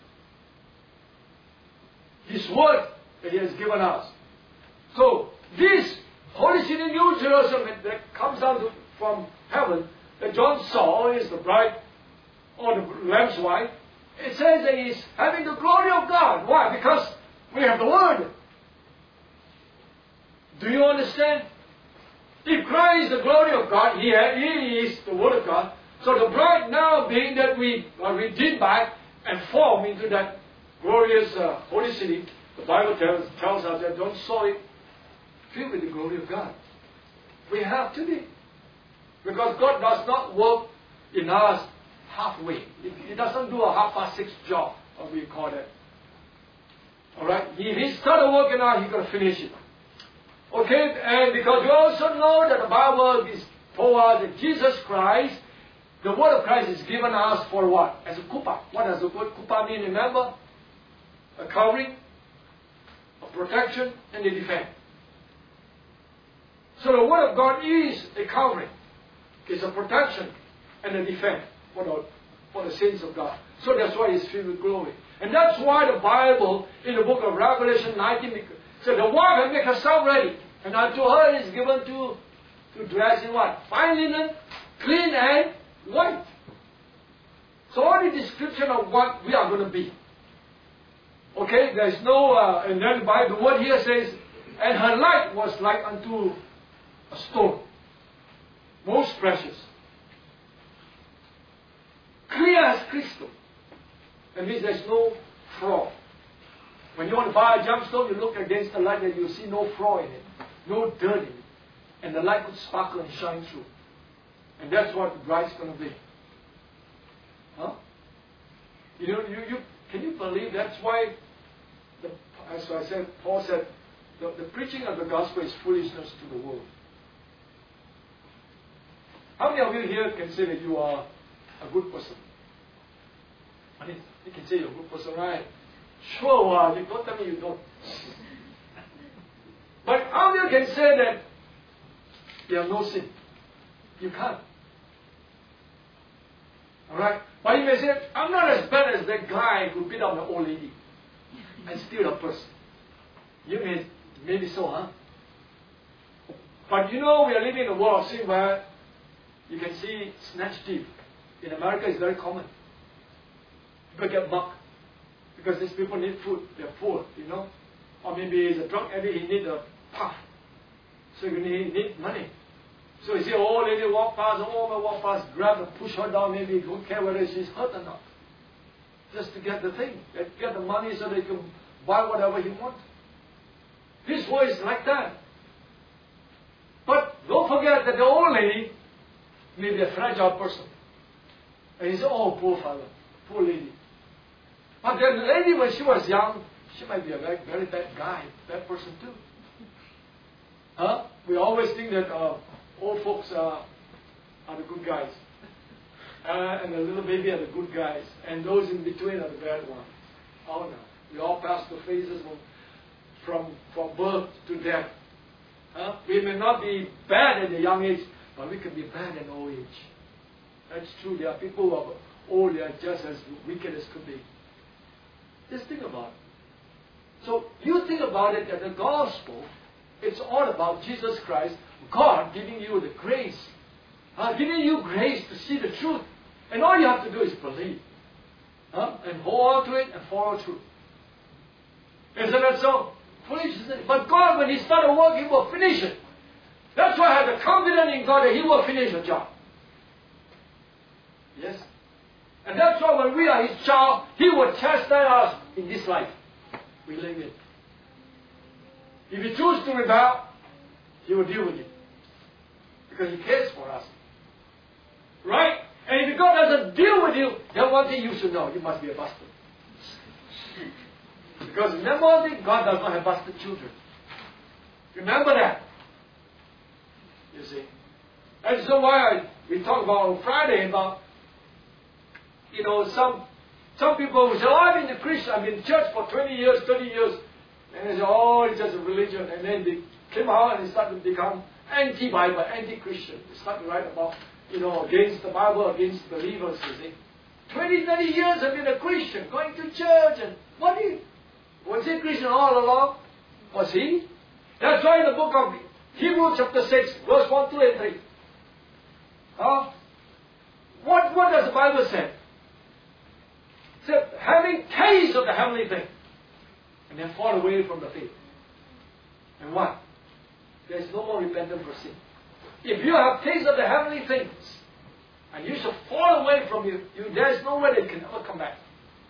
Speaker 2: His word that He has given us. So, this Holy City, New Jerusalem that comes down from heaven, that John saw is the bride or the lamb's wife. It says that He is having the glory of God. Why? Because we have the Word. Do you understand? If Christ is the glory of God, He is the Word of God. So the bride now being that we are redeemed back and formed into that glorious holy city, the Bible tells us that don't sow it filled with the glory of God. We have to be. Because God does not work in us halfway. He doesn't do a 6:30 job, what we call that. Alright? If He started working out, He's going to finish it. Okay? And because you also know that the Bible is told us that Jesus Christ, the word of Christ is given us for what? As a kupa. What does the word kupa mean? Remember? A covering, a protection, and a defense. So the word of God is a covering. It's a protection and a defense for the saints of God. So that's why it's filled with glory. And that's why the Bible in the book of Revelation 19 said the wife make herself ready. And unto her is given to dress in what? Fine linen, clean and white. So all the description of what we are going to be. Okay, there's no, and then the word here says, and her light was like unto a stone, most precious, clear as crystal. That means there's no flaw. When you want to buy a gemstone, you look against the light and you see no flaw in it, no dirt in it, and the light would sparkle and shine through. And that's what the bride's going to be. Huh? You can you believe that's why, as I said, Paul said, the preaching of the gospel is foolishness to the world. How many of you here can say that you are a good person? I mean, you can say you're a good person, right? Sure, you don't tell me you don't. But how many can say that you have no sin? You can't. Alright? But you may say, I'm not as bad as that guy who beat up the old lady and steal a purse. You may, maybe so, huh? But you know, we are living in a world of sin where you can see snatch thief. In America, it's very common. People get mugged because these people need food. They're poor, you know. Or maybe he's a drug addict, he needs a puff. So you need money. So you see, oh, lady walk past, grab and push her down, maybe don't care whether she's hurt or not. Just to get the thing, get the money so they can buy whatever he wants. His world is like that. But don't forget that the old lady may be a fragile person. And you say, oh, poor fellow, poor lady. But the lady, when she was young, she might be a very, very bad guy, bad person too. Huh? We always think that old folks are the good guys. And the little baby are the good guys. And those in between are the bad ones. Oh no. We all pass the phases from birth to death. Huh? We may not be bad at a young age, but we can be bad at old age. That's true. There are people who are old, they are just as wicked as could be. Just think about it. So you think about it that the gospel, it's all about Jesus Christ, God giving you the grace. Giving you grace to see the truth. And all you have to do is believe. And hold on to it and follow through. Isn't that so? Foolish, isn't it? But God, when He started work, He will finish it. That's why I have the confidence in God that He will finish the job. Yes? And that's why when we are His child, He will chastise us in this life. we live in. If you choose to rebel, He will deal with you. Because He cares for us. Right? And if God doesn't deal with you, then one thing you should know, you must be a bastard. Because remember one thing, God does not have bastard children. Remember that. You see. And so why we talk about on Friday about, some people who say, oh, I've been a Christian, I've been in church for 20 years, 30 years. And they say, oh, it's just a religion. And then they came out and they start to become anti-Bible, anti-Christian. They start to write about, against the Bible, against believers, you see. 20, 30 years I've been a Christian, going to church. And was he Christian all along? Was he? That's why in the book of Hebrews chapter 6, verse 1, 2 and 3. What does the Bible say? It says, having taste of the heavenly thing, and then fall away from the faith. And what? There is no more repentance for sin. If you have taste of the heavenly things, and you shall fall away from you, there is no way that you can ever come back.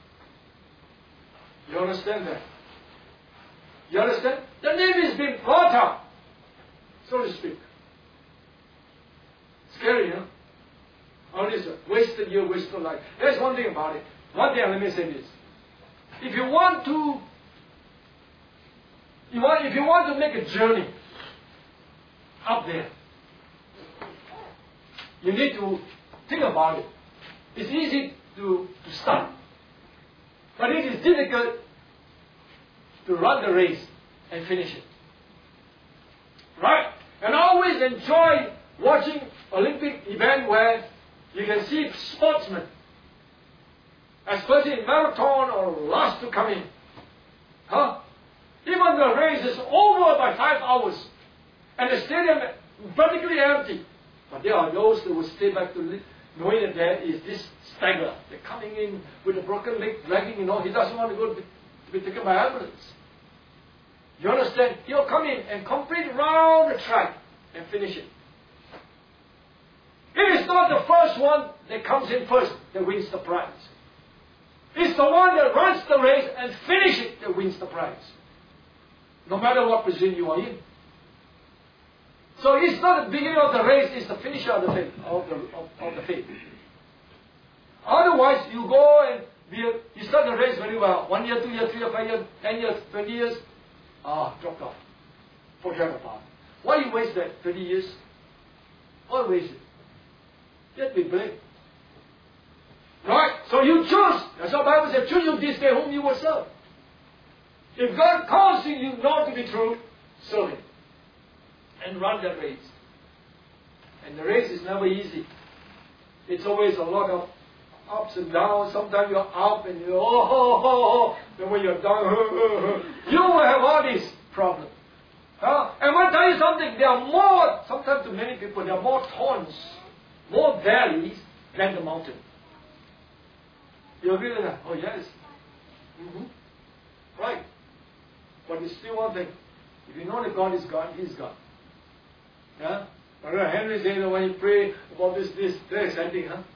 Speaker 2: You understand that? You understand? The name is being brought up, so to speak. Scary, huh? All this wasted year, wasted life. There's one thing about it. One thing, let me say this. If you want to make a journey up there, you need to think about it. It's easy to start. But it is difficult to run the race and finish it. Right? And I always enjoy watching Olympic event where you can see sportsmen, especially in marathon or last to come in. Even the race is over by 5 hours and the stadium practically empty. But there are those who will stay back to live, knowing that there is this stagger. They're coming in with a broken leg, dragging, he doesn't want to go to be taken by ambulance. You understand? He'll come in and complete round the track and finish it. It is not the first one that comes in first that wins the prize. It's the one that runs the race and finishes it that wins the prize. No matter what position you are in. So it's not the beginning of the race, it's the finisher of the faith. Of the faith. Otherwise, you go and you start the race very well. 1 year, 2 years, 3 years, 5 years, 10 years, 20 years. Dropped off. Forget about it. Why you waste that 30 years? Why waste it? Get be blamed. Right? So you choose. That's what the Bible says. Choose you this day whom you will serve. If God calls you not to be true, serve Him. And run that race. And the race is never easy. It's always a lot of ups and downs. Sometimes you're up and you're then when you're down, you will have all these problems. And I tell you something, there are more, sometimes to many people, there are more thorns, more valleys than the mountain. You agree with that? Oh, yes. Right. But it's still one thing. If you know that God is God, He's God. Yeah? Brother Henry said when you pray about this, very exciting, huh?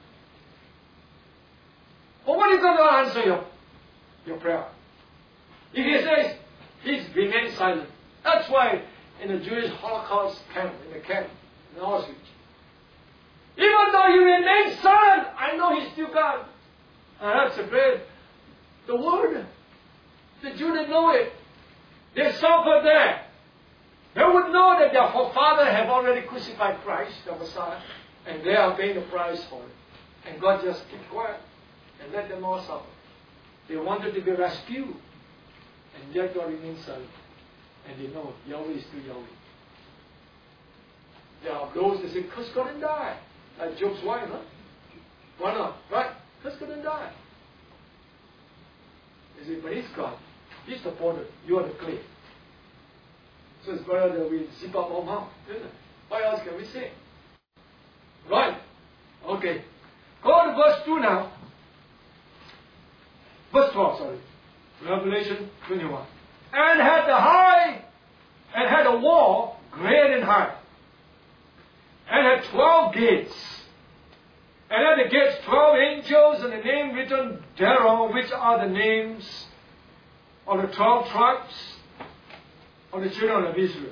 Speaker 2: But what is God going to answer your prayer? If He says, He's remained silent. That's why in the Jewish Holocaust camp, in Auschwitz, even though He remains silent, I know He's still God. And that's a great, the word. The Jews didn't know it. They suffered there. They would know that their forefathers have already crucified Christ, the Messiah, and they are paying the price for it. And God just kept quiet and let them all suffer. They wanted to be rescued, and yet God remains silent. And they know Yahweh is still Yahweh. There are those that say, curse God and die. Like Job's wife, huh? Why not? Right? Curse God and die. They say, but He's God. He's the potter. You are the clay. So it's better that we zip up our mouth, isn't it? What else can we say? Right. Okay. Go to verse 2 now. Verse 12, sorry. Revelation 21. And had a wall great and high, and had 12 gates. And at the gates 12 angels, and the name written thereon, which are the names of the 12 tribes of the children of Israel.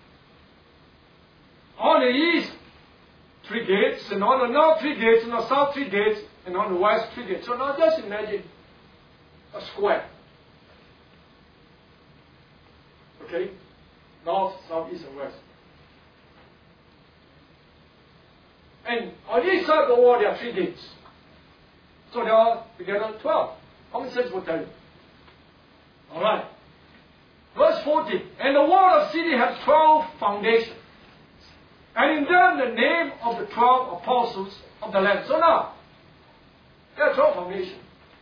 Speaker 2: On the east, 3 gates, and on the north 3 gates, and on the south 3 gates, and on the west 3 gates. So now just imagine a square. Okay? North, south, east, and west. And on each side of the wall there are 3 gates. So there are together 12. Common sense will tell you. Alright. Verse 14. And the wall of the city has 12 foundations. And in them the name of the 12 apostles of the Lamb. So now, there are 12 foundations.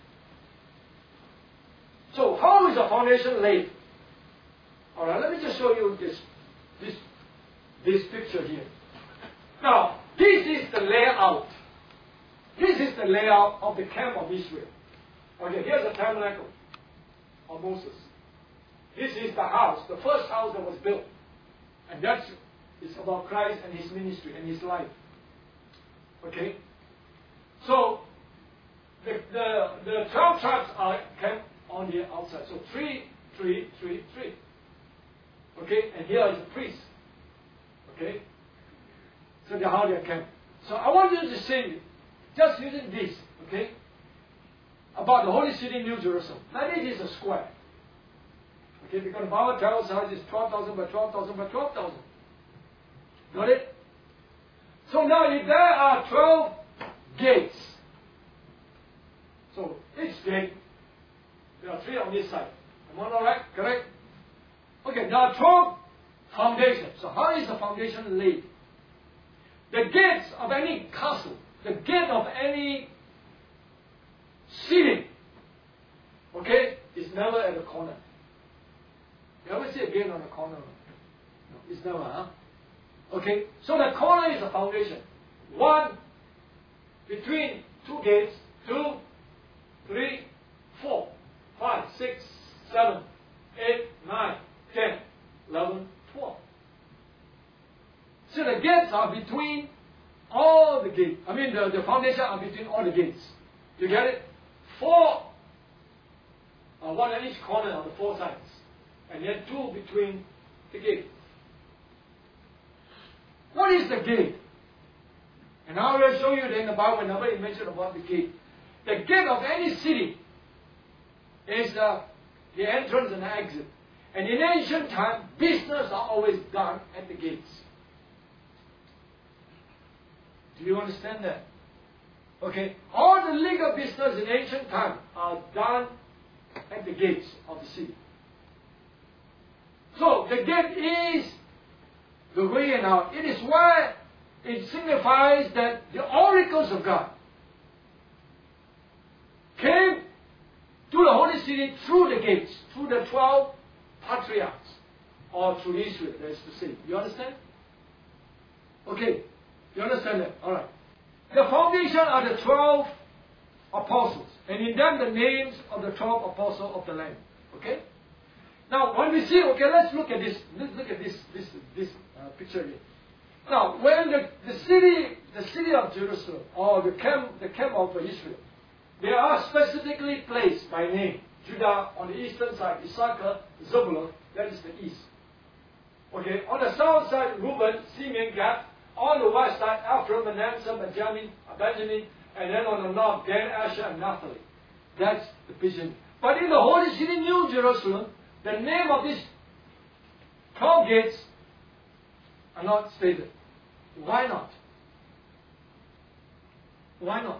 Speaker 2: So how is the foundation laid? Alright, let me just show you this picture here. Now, this is the layout. This is the layout of the camp of Israel. Okay, here's the tabernacle of Moses. This is the house, the first house that was built. And that's it's about Christ and His ministry and His life. Okay? So, the 12 tribes are camped on the outside. So 3, 3, 3, 3. Okay? And here is the priest. Okay? So that's how they are camped. So I want you to see, just using this, okay, about the holy city, New Jerusalem. Now this is a square. Okay, because the Bible tells us it's 12,000 by 12,000 by 12,000. Got it? So now if there are 12 gates, so each gate, there are 3 on this side. Am I alright? Correct? Okay, there are 12 foundations. So how is the foundation laid? The gates of any castle, the gate of any city, okay, is never at the corner. You ever see a gate on the corner? No, it's never, huh? Okay, so the corner is the foundation. 1 between 2 gates, 2, 3, 4, 5, 6, 7, 8, 9, 10, 11, 12. So the gates are between all the gates. I mean, the foundation are between all the gates. You get it? 4, 1 at each corner of the 4 sides. And then 2 between the gates. What is the gate? And I will show you that in the Bible whenever it mentions about the gate. The gate of any city is the entrance and the exit. And in ancient time, business are always done at the gates. Do you understand that? Okay, all the legal business in ancient time are done at the gates of the city. So the gate is the way and out. It is where it signifies that the oracles of God came to the holy city through the gates, through the 12 patriarchs, or through Israel, that is to say. You understand? Okay. You understand that? Alright. The foundation are the 12 apostles. And in them the names of the 12 apostles of the Lamb. Okay? Now when we see, okay, let's look at this. Let's look at this picture here. Now when the city of Jerusalem, or the camp of Israel, they are specifically placed by name. Judah on the eastern side, Issachar, Zebulun, that is the east. Okay, on the south side, Reuben, Simeon, Gad. On the west side, Ephraim, Manasseh, Benjamin, and then on the north, Dan, Asher, and Naphtali. That's the vision. But in the holy city, New Jerusalem, the name of these 12 gates are not stated. Why not? Why not?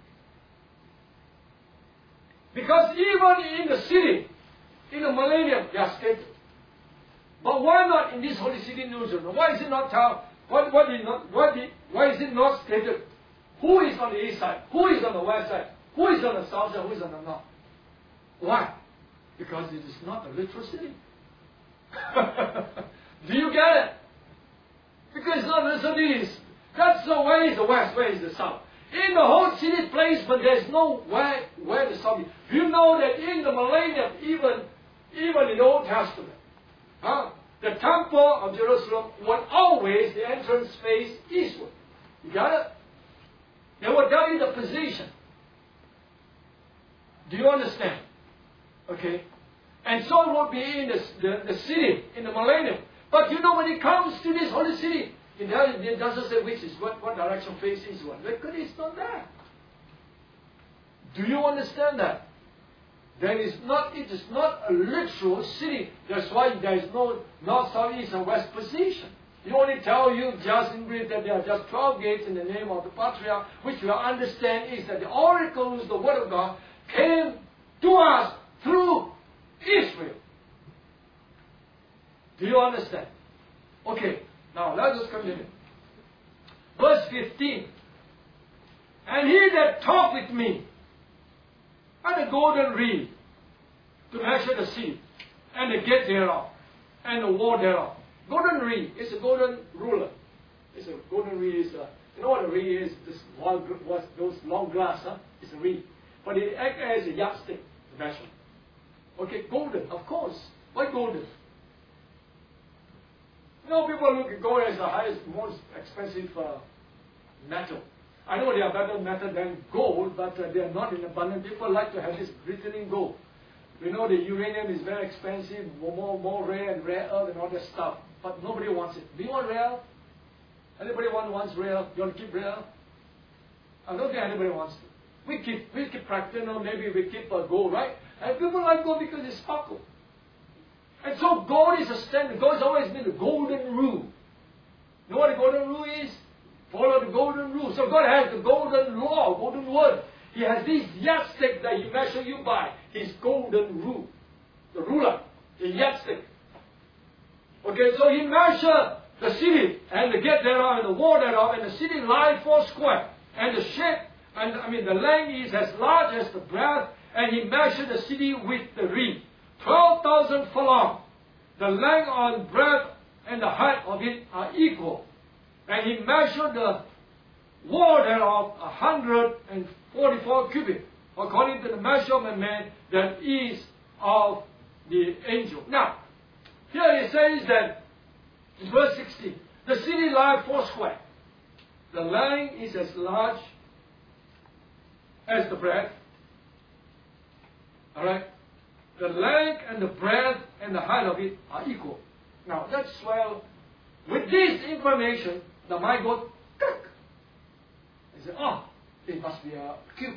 Speaker 2: Because even in the city, in the millennium, they are stated. But why not in this holy city, New Jerusalem? Why is it not town? Why is it not stated who is on the east side, who is on the west side, who is on the south side, who is on the north? Why? Because it is not a literal city. Do you get it? Because it's not a literal city. That's the where is the west, where is the south. In the whole city placement, there's no where the south is. You know that in the millennium, even in the Old Testament, the temple of Jerusalem was always the entrance face eastward. You got it? They will tell you the position. Do you understand? Okay. And so it will be in the city, in the millennium. But you know, when it comes to this holy city, it doesn't say which is what direction faces what. Because it's not there. Do you understand that? It is not a literal city. That's why there is no north, south, east, and west position. He only tell you just in brief that there are just 12 gates in the name of the Patriarch, which you understand is that the oracles, the Word of God, came to us through Israel. Do you understand? Okay, now let us continue. Verse 15. And he that talked with me had a golden reed to measure the sea, and the gate thereof, and the wall thereof. Golden reed is a golden ruler. It's a golden reed. You know what a reed is? Those long glass, huh? It's a reed. But it acts as a yardstick to measure. Okay, golden, of course. Why golden? You know, people look at gold as the highest, most expensive metal. I know they are better metal than gold, but they are not in abundance. People like to have this glittering gold. We know the uranium is very expensive, more rare and rare earth and all that stuff. But nobody wants it. Do you want rare? Anybody wants rare? You want to keep rare? I don't think anybody wants it. We keep platinum, maybe we keep gold, right? And people like gold because it sparkles. And so gold is a standard. Gold has always been the golden rule. You know what the golden rule is? Follow the golden rule. So God has the golden law, golden word. He has this yardstick that He measures you by. His golden rule. The ruler. The yardstick. Okay, so He measured the city and the gate thereof and the wall thereof, and the city lie 4 square. And the shape, the length is as large as the breadth, and He measured the city with the reed. 12,000 furlongs. The length and breadth and the height of it are equal. And He measured the wall thereof 144 cubits, according to the measurement man that is of the angel. Now, here it says that in verse 16, the city lies 4 square. The length is as large as the breadth. Alright? The length and the breadth and the height of it are equal. Now, that's well, with this information, the mind goes, click. They say, it must be a cube.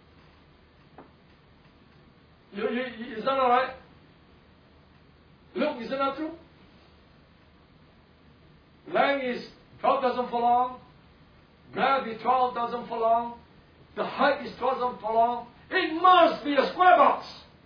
Speaker 2: Is that alright? Look, is that not true? Length is 12,000 furlong. Breadth is 12,000 furlong. The height is 12,000 furlong. It must be a square box.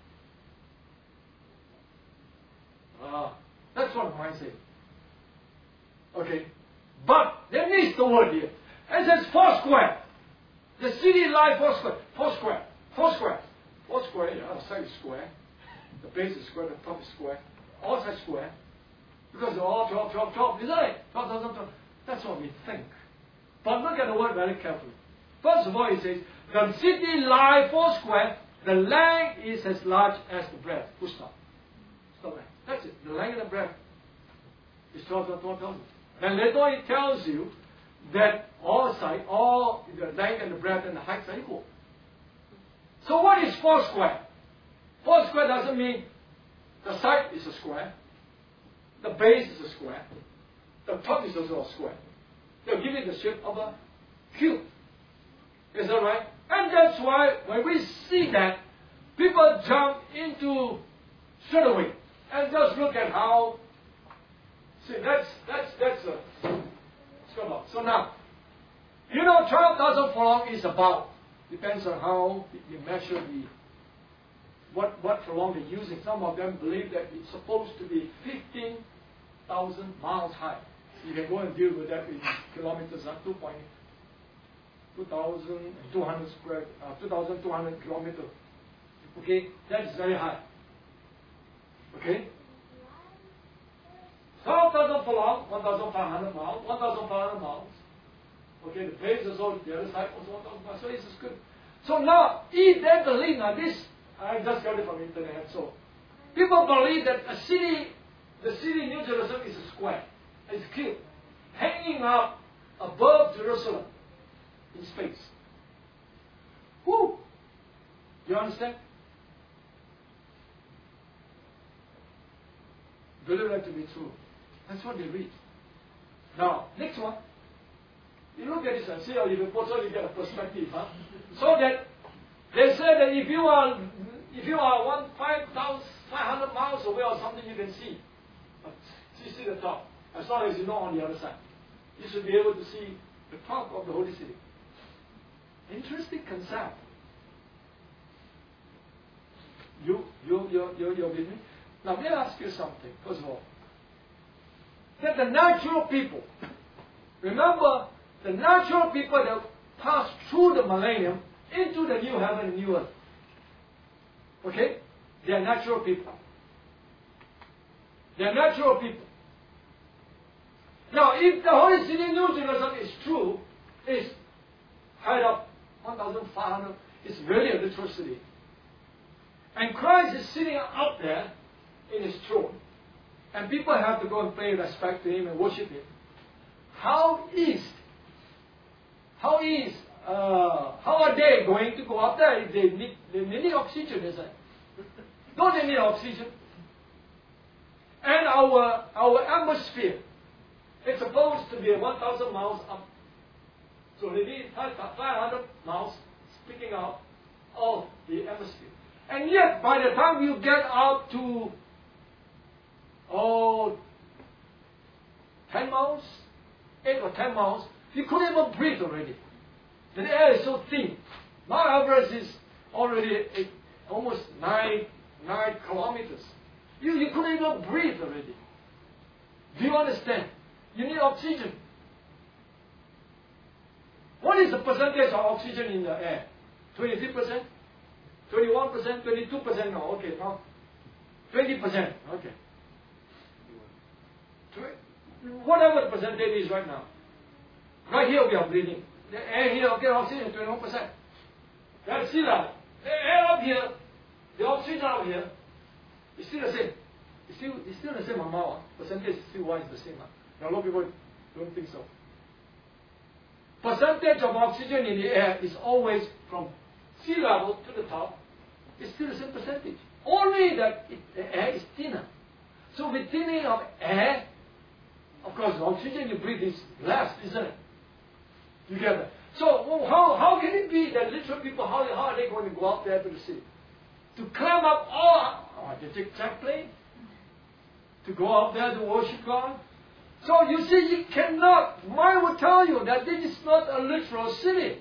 Speaker 2: That's what the mind says. Okay. But there needs the word here. It says 4 square. The city lies 4 square. 4 square. 4 square. 4 square, the outside is square. The base is square, the top is square. All sides square. Because they're all 12, 12, 12. Isn't it? 12,000, 12. That's what we think. But look at the word very carefully. First of all, it says, the city lies 4 square. The length is as large as the breadth. Full stop. Stop there. That's it. The length and the breadth is 12,000, 12,000. Then later on it tells you that all the length and the breadth and the height are equal. So what is 4 square? 4 square doesn't mean the side is a square, the base is a square, the top is also a square. They'll give it the shape of a cube. Is that right? And that's why when we see that, people jump into straight away and just look at how. See, that's a square box. So now, 12,000 furlong is about, depends on how you measure what furlong they're using. Some of them believe that it's supposed to be 15,000 miles high. You can go and deal with that in kilometers, 2,200 kilometers. Okay, that is very high. Okay? 12,000 furlong, 1,500 miles, 1,500 miles. Okay, the base is also the other side, also 1,000 miles. So this is good. So now, if they believe, now this, I just got it from the internet. So, people believe that the city New Jerusalem is a square. It's a cube, hanging up above Jerusalem in space. Whoo! You understand? believe that to be true. That's what they read. Now, next one. You look at this and see how you also get a perspective, huh? So that they say that if you are 500 miles away or something, you can see. You see the top. As long as you're not on the other side, you should be able to see the top of the holy city. Interesting concept. You're with me? Now, let me ask you something, first of all. That the natural people, remember, the natural people that pass through the millennium into the new heaven and new earth. Okay? They are natural people. They are natural people. Now, if the Holy City, New Jerusalem is true, is height of 1,500, it's really a literal city. And Christ is sitting up there in His throne. And people have to go and pay respect to Him and worship Him. How are they going to go up there if they need oxygen, isn't it? Don't they need oxygen? And our atmosphere, it's supposed to be 1,000 miles up. So they need 500 miles sticking out of the atmosphere. And yet, by the time you get out to 10 miles, 8 or 10 miles, you couldn't even breathe already. The air is so thin. Mount Everest is already almost 9 kilometers. You couldn't even breathe already. Do you understand? You need oxygen. What is the percentage of oxygen in the air? 23%? 21%? 22%? No, okay, now 20%. Okay. Whatever the percentage is right now. Right here we are breathing. The air here, okay, oxygen 21%. That's sea level. The air up here, the oxygen out here, is still the same. It's still the same amount. Percentage is still wise the same. Now, a lot of people don't think so. Percentage of oxygen in the air is always from sea level to the top. It's still the same percentage. Only that the air is thinner. So with thinning of air, of course, the oxygen you breathe is less, isn't it? You get that? So how can it be that literal people, how are they going to go up there to the city? To climb up they take jet plane? To go up there to worship God? So you see, you cannot, mine will tell you that this is not a literal city.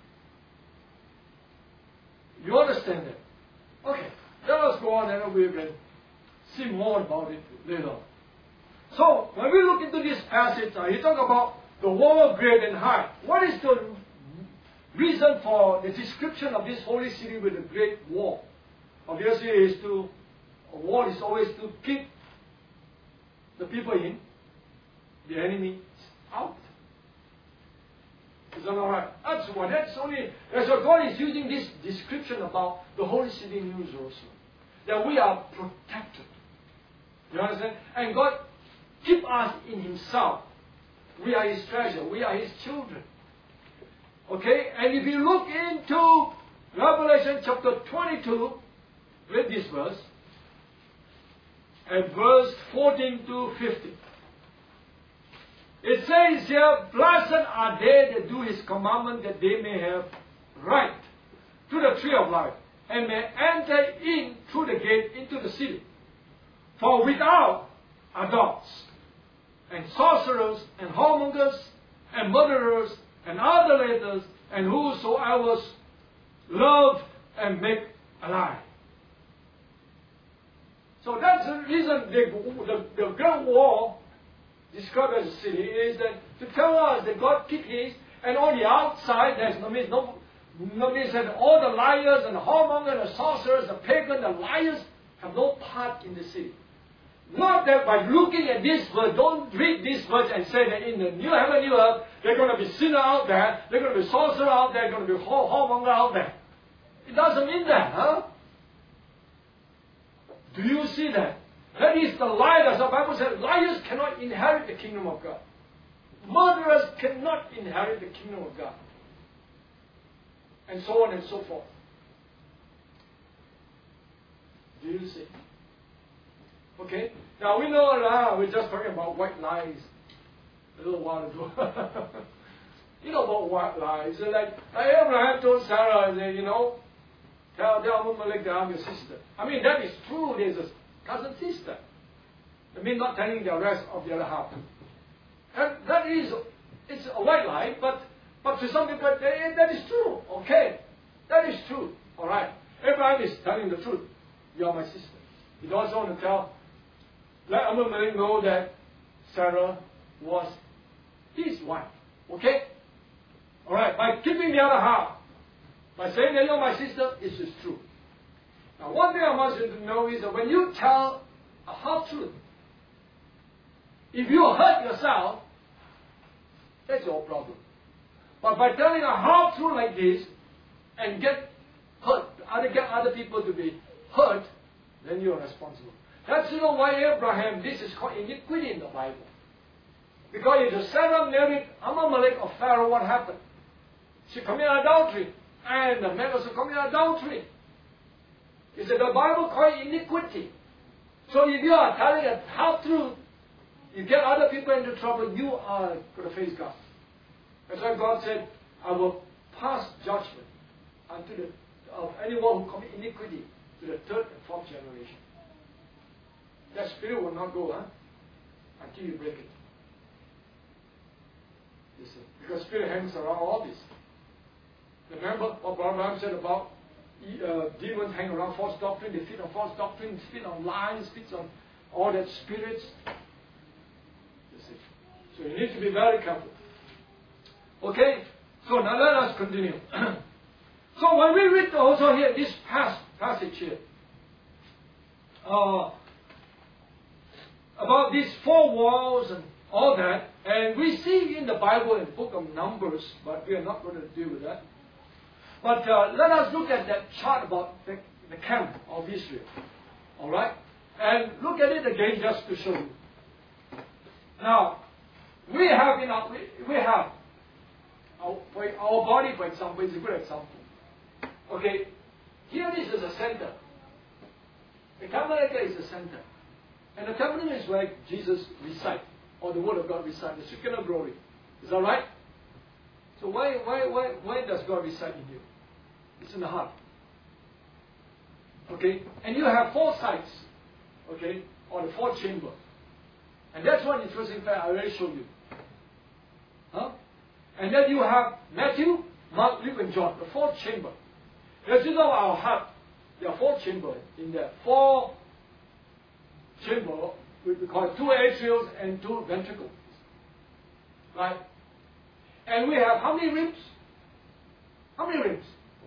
Speaker 2: You understand that? Okay, let us go on and we can see more about it later. So, when we look into this passage, he talks about the wall great and high. What is the reason for the description of this holy city with a great wall? Obviously, a wall is always to keep the people in, the enemy out. Is that alright? That's why God is using this description about the holy city in New Jerusalem. That we are protected. You understand? And God keep us in Himself. We are His treasure. We are His children. Okay? And if you look into Revelation chapter 22, read this verse, at verse 14 to 15. It says here, blessed are they that do His commandment, that they may have right to the tree of life, and may enter in through the gate into the city. For without are dogs, and sorcerers, and whoremongers, and murderers, and idolaters, and whosoever love and make a lie. So that's the reason the Great Wall, described as a city, is that to tell us that God keep His, and on the outside there's no means that all the liars and the whoremongers, the sorcerers, the pagan, the liars have no part in the city. Not that by looking at this verse, don't read this verse and say that in the new heaven, new earth, they're going to be sinner out there, they're going to be sorcerer out there, they're going to be whoremonger out there. It doesn't mean that, huh? Do you see that? That is the lie, as the Bible says, liars cannot inherit the kingdom of God. Murderers cannot inherit the kingdom of God. And so on and so forth. Do you see? Okay? Now we know we're just talking about white lies a little while ago. You know about white lies. Like Abraham told Sarah, tell Abimelech that I'm your sister. I mean, that is true. There's a cousin sister. I mean, not telling the rest of the other half. And that is, it's a white lie, but to some people, that is true. Okay? That is true. All right. Abraham is telling the truth. You are my sister. He doesn't want to let Abimelech know that Sarah was his wife. Okay? All right. By keeping the other half, by saying that you're my sister, it is true. Now, one thing I want you to know is that when you tell a half-truth, if you hurt yourself, that's your problem. But by telling a half-truth like this and get hurt, get other people to be hurt, then you are responsible. That's why Abraham, this is called iniquity in the Bible. Because if Sarah married Abimelech of Pharaoh, what happened? She committed adultery. And the man also committed adultery. It's the Bible called iniquity. So if you are telling a half-truth, you get other people into trouble, you are going to face God. That's why God said, I will pass judgment of anyone who commit iniquity to the third and fourth generation. That spirit will not go until you break it. You see, because spirit hangs around all this. Remember what Abraham said about demons hang around false doctrine, they feed on false doctrine, feed on lies, feed on all that spirits. You see. So you need to be very careful. Okay? So now let us continue. So when we read also here this passage here, about these four walls and all that, and we see in the Bible in the book of Numbers, but we are not going to deal with that. But let us look at that chart about the camp of Israel. Alright? And look at it again just to show you. Now, we have our body, for example, is a good example. Okay, here this is the center. The tabernacle is the center. And the tabernacle is where Jesus resides, or the Word of God resides, the Shekinah glory. Is that right? So why does God reside in you? It's in the heart. Okay? And you have four sides. Okay? Or the fourth chamber. And that's one interesting fact I already showed you. Huh? And then you have Matthew, Mark, Luke, and John, the fourth chamber. As you know, our heart, there are four chambers. In the four chamber, we call it two atrials and two ventricles. Right? And we have how many ribs? How many ribs?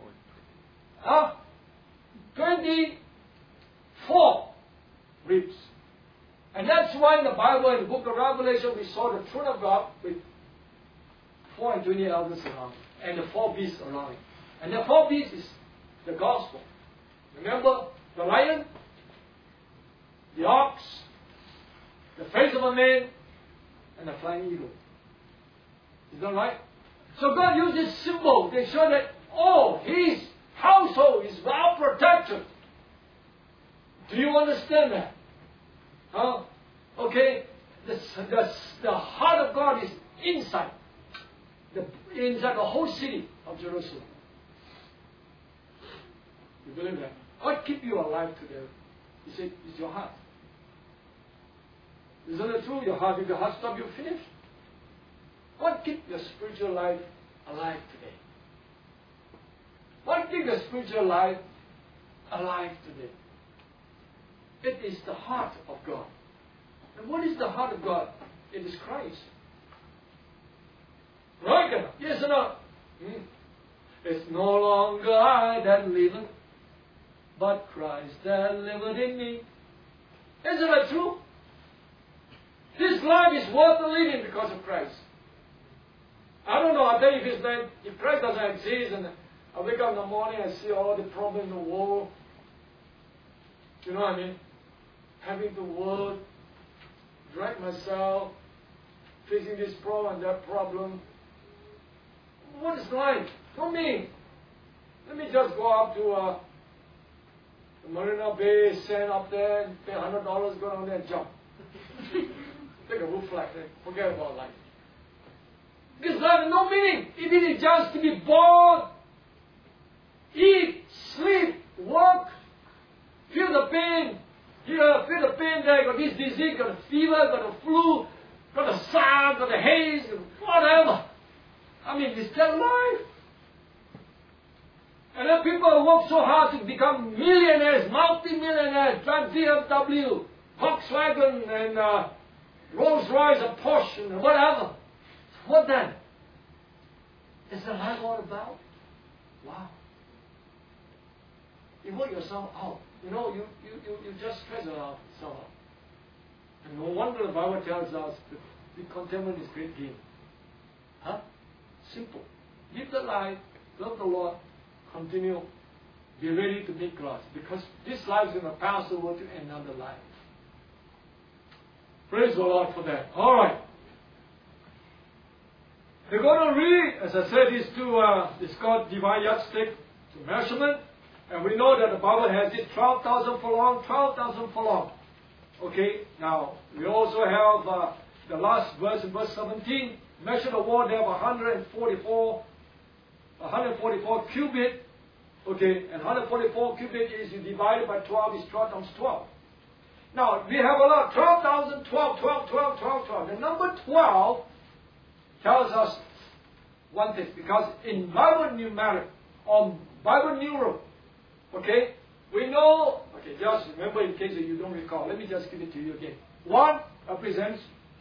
Speaker 2: 24 ribs. And that's why in the Bible, in the book of Revelation, we saw the throne of God with 4 and 20 elders around it, and the four beasts around it. And the four beasts is the gospel. Remember the lion, the ox, the face of a man, and the flying eagle. Is that right? So God used this symbol to show that, His household is well protected. Do you understand that? Huh? Okay? The heart of God is inside. Inside the whole city of Jerusalem. You believe that? What keeps you alive today? He said, it's your heart. Isn't it true? Your heart, if your heart stops, you're finished. What keeps your spiritual life alive today? What keeps your spiritual life alive today? It is the heart of God. And what is the heart of God? It is Christ. Right? Yes or no? It's no longer I that liveth, but Christ that liveth in me. Isn't that true? This life is worth living because of Christ. I don't know, I tell you if Christ doesn't exist and I wake up in the morning and see all the problems in the world, you know what I mean? Having to work, drag myself, facing this problem and that problem. What is life? For me, let me just go up to the Marina Bay Sand up there, pay $100, go down there and jump. Take a roof flag, forget about life. Because life has no meaning. It is just to be born, eat, sleep, work, feel the pain. Here, feel the pain there, got this disease, got a fever, got a flu, got a sun, got a haze, whatever. I mean, is that life? And then people work so hard to become millionaires, multi-millionaires, drive BMW, Volkswagen, and Rolls-Royce, or Porsche, and whatever. What then? Is the life all about? Wow. You work yourself out. You know, you just stress yourself out. And no wonder the Bible tells us that the contentment is great gain. Huh? Simple. Live the life, love the Lord, continue, be ready to meet God. Because this life is going to pass over to another life. Praise the Lord for that. Alright. We're going to read, as I said, it's called divine yardstick to measurement. And we know that the Bible has it 12,000 furlong, 12,000 furlong. Okay, now we also have the last verse in verse 17. Measure the wall there of 144 cubit. Okay, and 144 cubit is divided by 12 is 12 times 12. Now we have a lot, 12,000, 12, 12, 12, 12, 12. The number 12 tells us one thing, because in Bible numeric or Bible numeral, okay, we know, okay, just remember in case you don't recall, let me just give it to you again. 1 represents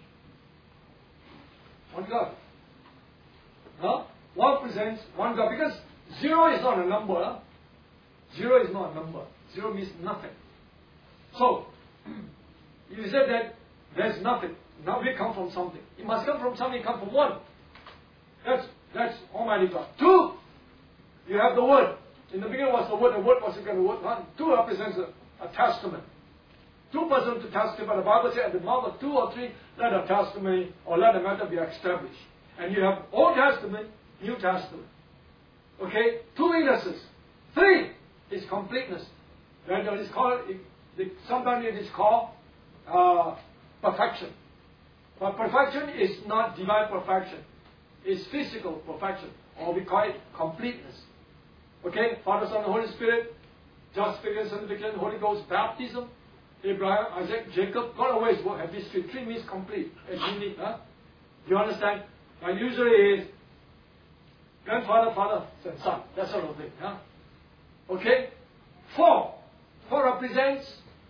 Speaker 2: one God. Huh? 1 represents one God, because 0 is not a number. Huh? 0 is not a number. 0 means nothing. So, you said that there's nothing. Now we come from something. It must come from something, come from 1. That's Almighty God. 2, you have the Word. In the beginning was the Word was again the Word. 2 represents a testament. 2 persons to testify. The Bible says at the mouth of 2 or 3, let a testimony or let a matter be established. And you have Old Testament, New Testament. Okay? 2 witnesses. 3 is completeness. Then it is called, sometimes it is called perfection. But perfection is not divine perfection. It's physical perfection. Or we call it completeness. Okay? Father, Son, and Holy Spirit, justification, sanctification, Holy Ghost, baptism, Abraham, Isaac, Jacob. God always have these 3. 3 means complete. It's unique. Huh? You understand? And usually is grandfather, father, and son. That sort of thing. Huh? Okay? 4. 4 represents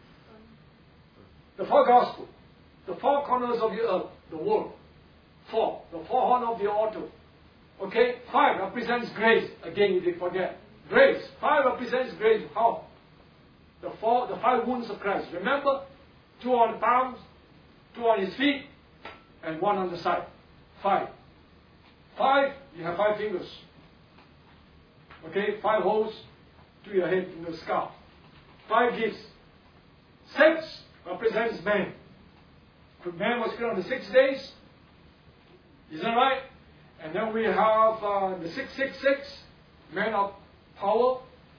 Speaker 2: the 4 gospels. The 4 corners of the earth, the world. 4. The 4 horns of the altar. Okay? 5 represents grace. Again, you did forget. Grace. 5 represents grace. How? The 5 wounds of Christ. Remember? 2 on the palms, 2 on his feet, and 1 on the side. 5. 5, you have 5 fingers. Okay? 5 holes to your head in the scalp. 5 gifts. 6 represents man. Man was created on the 6 days. Is that right? And then we have the 666, man of power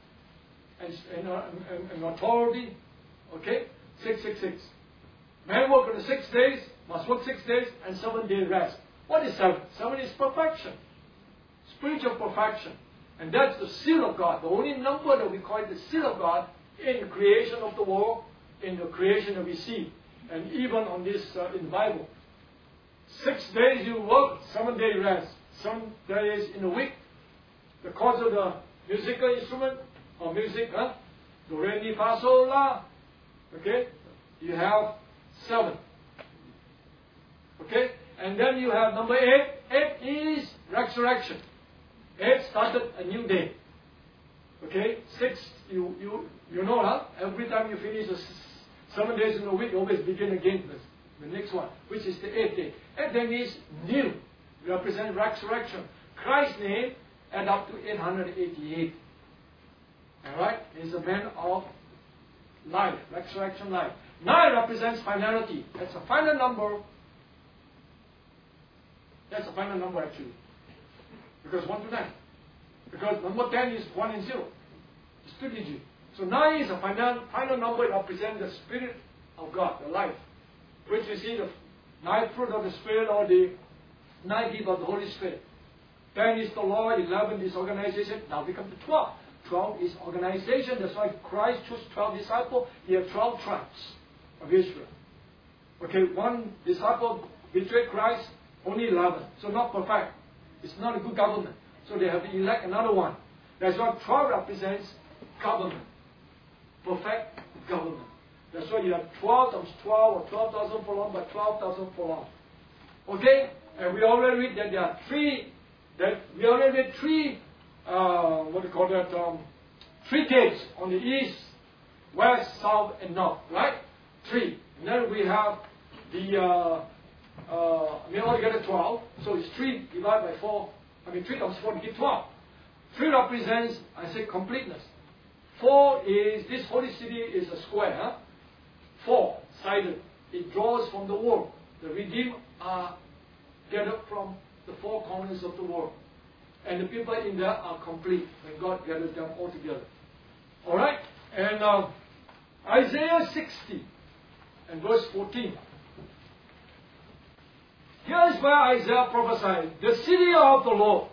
Speaker 2: and authority. Okay? 666. Man work on the 6 days, must work 6 days, and 7 day rest. What is 7? 7 is perfection. Spiritual perfection. And that's the seal of God. The only number that we call it the seal of God in the creation of the world, in the creation that we see. And even on this, in the Bible. 6 days you work, 7 day rest. Some days in a week, the chords of the musical instrument or music, do, re, mi, fa, sol, la. Okay? You have 7. Okay? And then you have number 8. 8 is resurrection. 8 started a new day. Okay? 6, you know, every time you finish the 7 days in a week, you always begin again with the next one, which is the 8th day. 8th day means new. Represent resurrection. Christ's name add up to 888. Alright? He's a man of life, resurrection life. 9 represents finality. That's a final number. That's a final number actually. Because 1 to 9. Because number 10 is 1 and 0. It's 2 digits. So 9 is a final number. It represents the Spirit of God, the life, which you see the 9 fruit of the Spirit or the 9 gift of the Holy Spirit. 10 is the law, 11 is organization. Now we come to 12. 12 is organization. That's why Christ chose 12 disciples. He had 12 tribes of Israel. Okay, one disciple betrayed Christ, only 11. So not perfect. It's not a good government. So they have to elect another one. That's why 12 represents government. Perfect government. That's why you have 12 times 12 or 12,000 for long by 12,000 for long. Okay? And we already read that there are three, three gates on the east, west, south, and north, right? 3. And then we have we altogether 12, so it's 3 divided by 4, 3 times 4 to give 12. 3 represents, I say, completeness. 4 is, this holy city is a square, 4-sided. It draws from the world. The redeemed are gathered from the 4 corners of the world. And the people in there are complete when God gathers them all together. Alright? And Isaiah 60 and verse 14. Here is where Isaiah prophesied, the city of the Lord,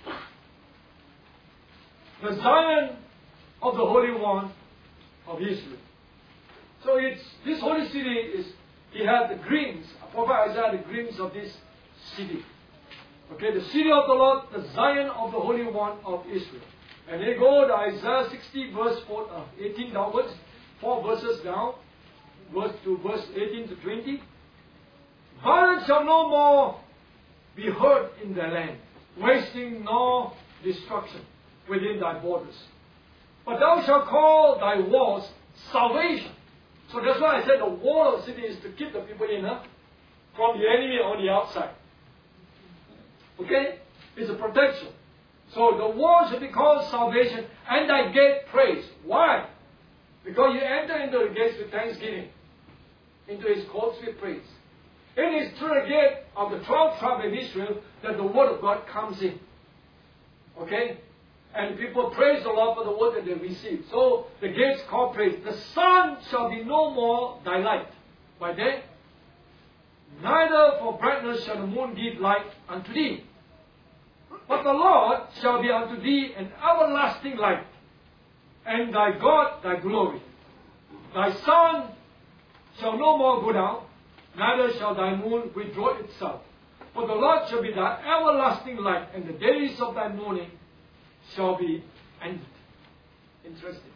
Speaker 2: the Zion of the Holy One of Israel. So it's, this holy city is, he had the glimpse, Prophet Isaiah had the glimpse of this city. Okay, the city of the Lord, the Zion of the Holy One of Israel. And they go to Isaiah 60 verse 18 downwards, 4 verses down, to verse 18 to 20. Violence shall no more be heard in the land, wasting nor destruction within thy borders. But thou shalt call thy walls salvation. So that's why I said the wall of the city is to keep the people in from the enemy on the outside. Okay? It's a protection. So the wall should be called salvation and thy gate praise. Why? Because you enter into the gates with thanksgiving, into his courts with praise. It is through the gate of the 12 tribes of Israel that the word of God comes in. Okay? And people praise the Lord for the word that they receive. So the gates call praise. The sun shall be no more thy light by day, neither for brightness shall the moon give light unto thee. But the Lord shall be unto thee an everlasting light, and thy God thy glory. Thy sun shall no more go down, neither shall thy moon withdraw itself. For the Lord shall be thy everlasting light, and the days of thy mourning shall be ended. Interesting.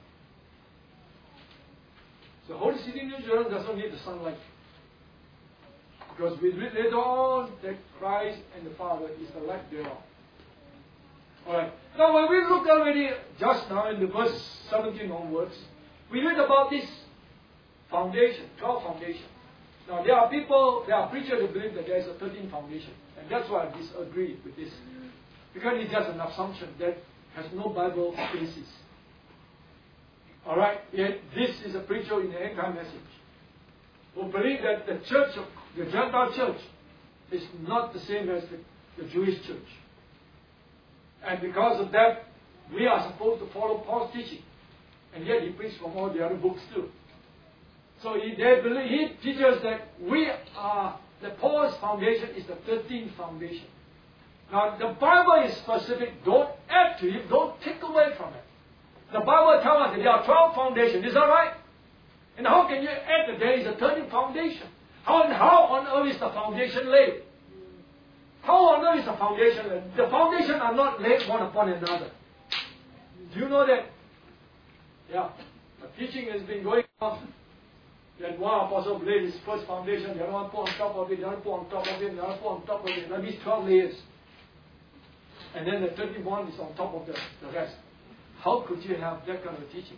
Speaker 2: So Holy City, New Jerusalem doesn't need the sunlight. Because we read later on that Christ and the Father is the light thereof. Alright. Now when we look already just now in the verse 17 onwards, we read about this foundation, 12 foundation. Now there are preachers who believe that there is a 13th foundation. And that's why I disagree with this. Because it's just an assumption that has no Bible basis. Alright, yet this is a preacher in the end time message who believe that the church, the Gentile church, is not the same as the Jewish church. And because of that, we are supposed to follow Paul's teaching. And yet he preached from all the other books too. So he teaches that Paul's foundation is the 13th foundation. Now, the Bible is specific. Don't add to it. Don't take away from it. The Bible tells us that there are 12 foundations. Is that right? And how can you add that there is a 13th foundation? How on earth is the foundation laid? How on earth is the foundation laid? The foundations are not laid one upon another. Do you know that? Yeah. The teaching has been going on. That one apostle laid his first foundation, the other one put on top of it, the other put on top of it, the other put on top of it. That means 12 layers. And then the 31 is on top of the rest. How could you have that kind of teaching?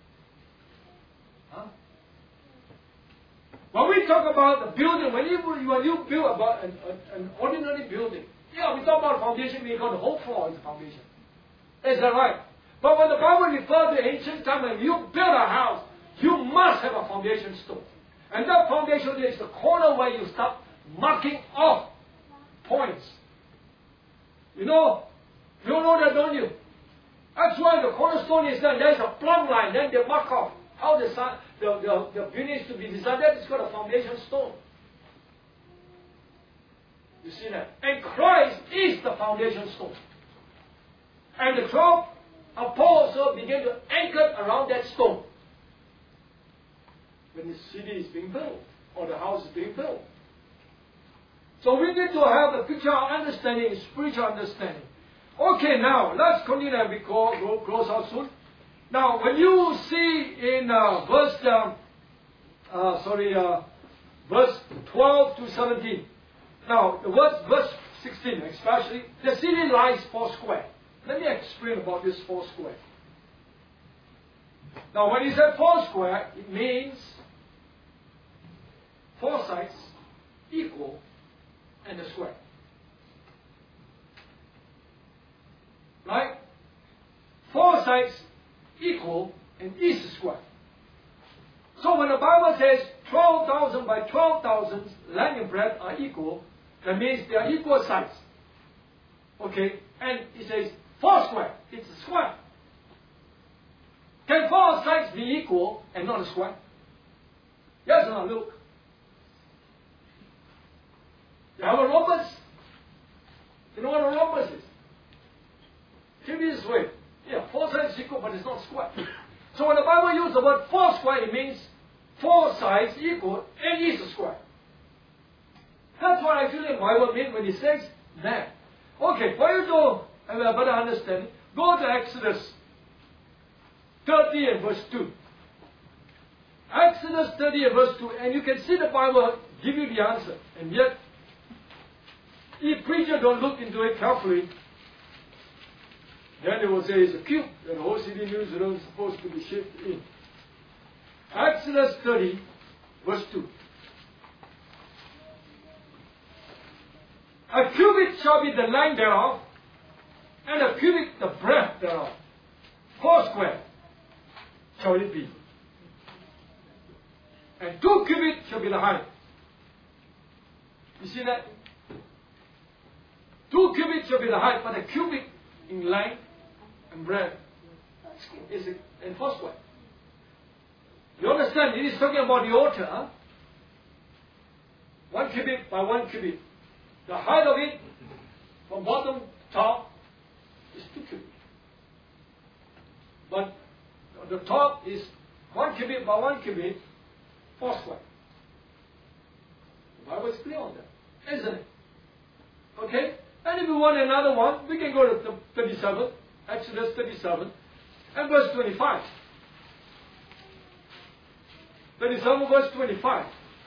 Speaker 2: Huh? When we talk about the building, when you build about an ordinary building, yeah, we talk about foundation, we got the whole floor is a foundation. Is that right? But when the Bible refers to ancient time, when you build a house, you must have a foundation stone. And that foundation is the corner where you start marking off points. You know that, don't you? That's why the cornerstone is done. There's a plumb line. Then they mark off how the building is to be designed. That is called a foundation stone. You see that? And Christ is the foundation stone. And the 12 apostles began to anchor around that stone when the city is being built or the house is being built. So we need to have a picture of understanding, spiritual understanding. Okay, now let's continue and we close out soon. Now, when you see in verse 12 to 17. Now, the verse 16 especially, the city lies four square. Let me explain about this four square. Now, when he said four square, it means four sides equal and a square. Right? Four sides equal and is a square. So when the Bible says 12,000 by 12,000 length and breadth are equal, that means they are equal sides. Okay? And it says four square. It's a square. Can four sides be equal and not a square? Yes or no? Look. You have a rhombus. You know what a rhombus is? Think this way. Yeah, four sides is equal, but it's not square. So when the Bible uses the word four square, it means four sides equal and is a square. That's what actually the Bible means when it says that. Okay, for you to have a better understanding, go to Exodus 30 and verse 2. Exodus 30 and verse 2, and you can see the Bible give you the answer. And yet, if preacher don't look into it carefully, then they will say it's a cube that the whole city New Zealand is supposed to be shaped in. Exodus 30, verse 2. A cubit shall be the length thereof, and a cubit the breadth thereof. Four square shall it be. And 2 cubits shall be the height. You see that? 2 cubits shall be the height, but a cubit in length and breadth is in 4 square. You understand? It is talking about the altar. Huh? 1 cubit by 1 cubit. The height of it, from bottom to top, is 2 cubits. But the top is 1 cubit by 1 cubit, 4 square. The Bible is clear on that, isn't it? Okay? And if we want another one, we can go to 37, Exodus 37, and verse 25. 37 verse 25.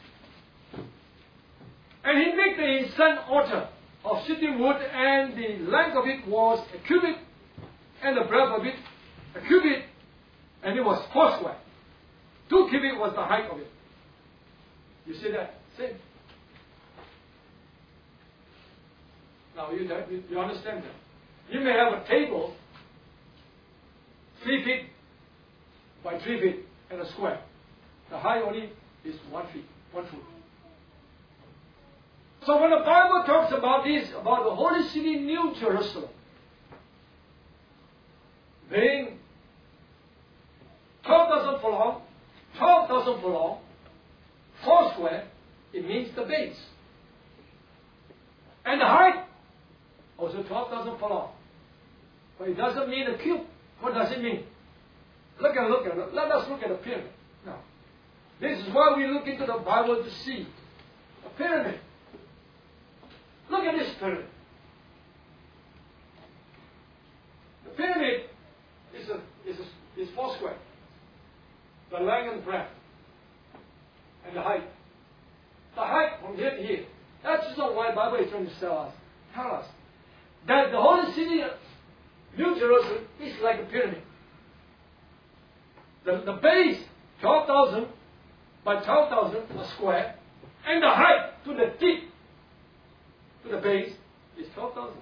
Speaker 2: And he made the incense altar of shittim wood, and the length of it was a cubit, and the breadth of it a cubit, and it was 4 square. 2 cubit was the height of it. You see that? Same. Now you understand that. You may have a table 3 feet by 3 feet and a square. The height only is 1 feet, 1 foot. So when the Bible talks about this, about the holy city, New Jerusalem, being 12,000 foot long, 12,000 foot long, 4 square, it means the base. And the height, also 12,000 foot long. But it doesn't mean a cube. What does it mean? Let us look at the pyramid. Now, this is why we look into the Bible to see a pyramid. Look at this pyramid. The pyramid is 4 square. The length and breadth. And the height. The height from here to here. That's just not why the Bible is trying to tell us that the holy city, New Jerusalem, is like a pyramid. The base, 12,000 by 12,000 a square, and the height to the tip, to the base, is 12,000.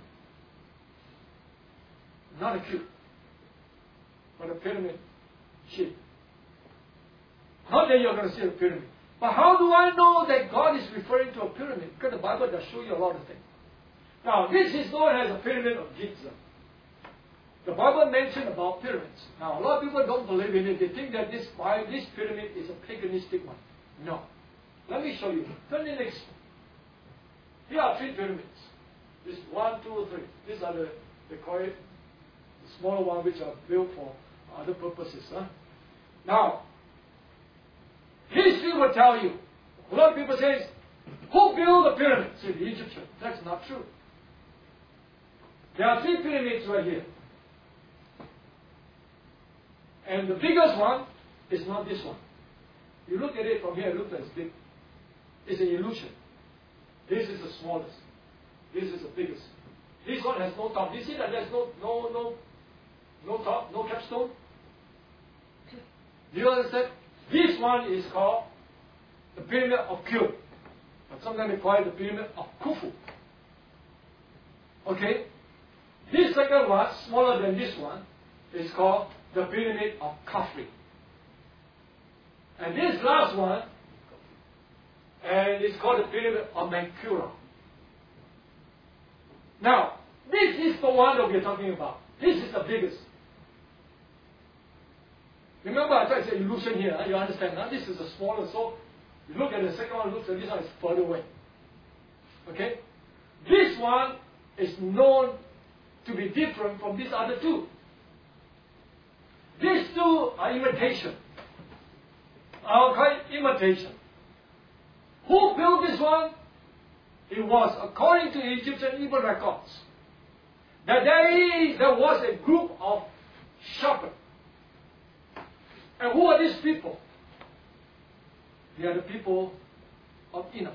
Speaker 2: Not a cube, but a pyramid shape. Not that you're going to see a pyramid. But how do I know that God is referring to a pyramid? Because the Bible does show you a lot of things. Now, this is known as a pyramid of Giza. The Bible mentioned about pyramids. Now, a lot of people don't believe in it. They think that this pyramid is a paganistic one. No. Let me show you. Turn the next one. Here are 3 pyramids. This 1, 2, 3. These are they call it the smaller one, which are built for other purposes. Now, history will tell you. A lot of people say, who built the pyramids? Say the Egyptians. That's not true. There are 3 pyramids right here. And the biggest one is not this one. You look at it from here, it looks like it's big. It's an illusion. This is the smallest. This is the biggest. This one has no top. You see that there's no top, no capstone? Do you understand? This one is called the Pyramid of Khufu. But sometimes they call it the Pyramid of Khufu. Okay? This second one, smaller than this one, is called the Pyramid of Khafre. And this last one, and it's called the Pyramid of Menkaure. Now, this is the one that we're talking about. This is the biggest. Remember, I tried to say illusion here. You understand? This is the smallest. So, you look at the second one, looks like this one is further away. Okay? This one is known to be different from these other 2. These 2 are imitation. I'll call it imitation. Who built this one? It was, according to Egyptian even records, that there was a group of shepherds. And who are these people? They are the people of Enoch.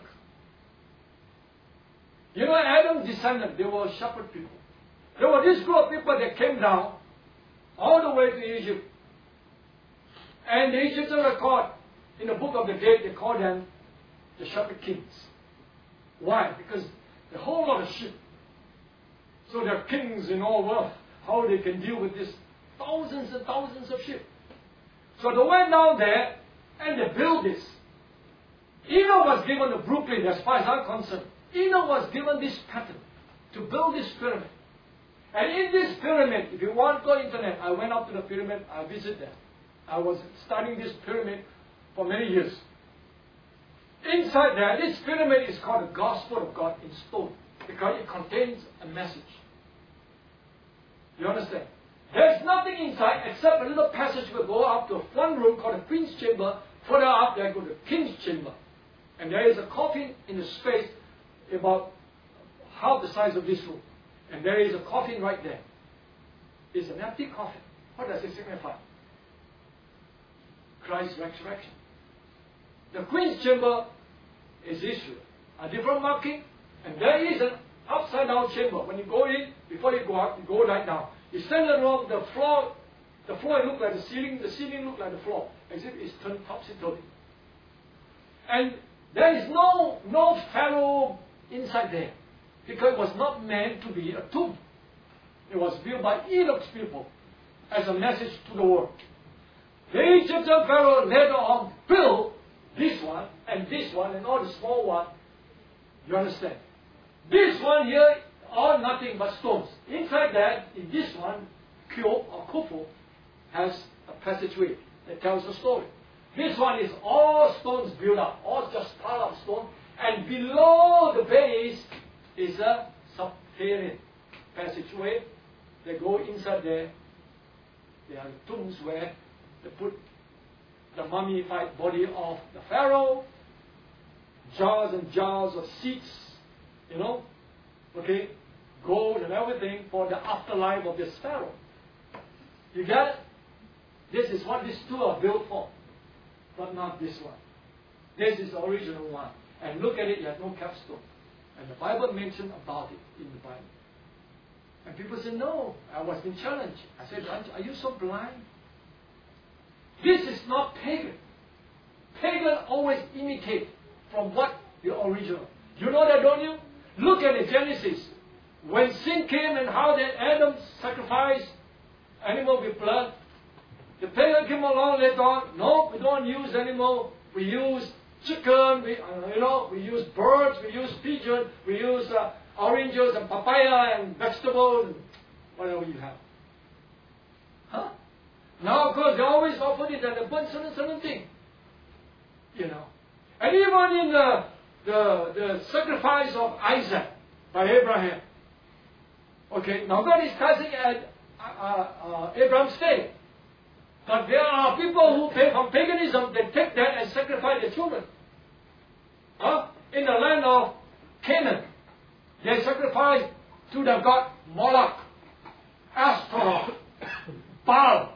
Speaker 2: You know, Adam's descendants, they were shepherd people. There were this group of people that came down all the way to Egypt. And the Egyptian record, in the book of the dead, they call them the shepherd kings. Why? Because a whole lot of sheep. So they're kings in all world. How they can deal with this thousands and thousands of sheep. So they went down there and they built this. Enoch was given the blueprint, as far as I'm concerned. Enoch was given this pattern to build this pyramid. And in this pyramid, if you want to go internet, I went up to the pyramid, I visited them. I was studying this pyramid for many years. Inside there, this pyramid is called the Gospel of God in stone, because it contains a message. You understand? There's nothing inside except a little passage will go up to one room called the Queen's Chamber. Further up there, go to the King's Chamber. And there is a coffin in the space about half the size of this room. And there is a coffin right there. It's an empty coffin. What does it signify? Christ's resurrection. The Queen's Chamber is Israel. A different marking. And there is an upside down chamber. When you go in, before you go out, you go right down. You stand around the floor look like the ceiling look like the floor, as if it's turned topsy-turvy. And there is no pharaoh inside there, because it was not meant to be a tomb. It was built by Enoch's people as a message to the world. The Egyptian pharaoh later on built this one and all the small one. You understand? This one here are nothing but stones. Inside that, in this one, Khufu has a passageway that tells a story. This one is all stones built up, all just piled up stone, and below the base is a subterranean passageway. They go inside there. There are tombs where they put the mummified body of the pharaoh, jars and jars of seeds, gold and everything for the afterlife of this pharaoh. You get it? This is what these 2 are built for, but not this one. This is the original one. And look at it, it has no capstone. And the Bible mentioned about it in the Bible. And people say, no, I was being challenged. I said, are you so blind? This is not pagan. Pagan always imitate from what the original. You know that, don't you? Look at the Genesis. When sin came and how that Adam sacrificed animal with blood, the pagan came along later on. No, we don't use animal. We use chicken. We use birds. We use pigeon. We use oranges and papaya and vegetables, whatever you have. Huh? Now, of course, they always offered it and they burnt certain thing. You know. And even in the sacrifice of Isaac by Abraham. Okay, now God is cursing at Abraham's faith. But there are people who from paganism, they take that and sacrifice their children. Huh? In the land of Canaan, they sacrifice to the god Moloch, Ashtaroth, Baal.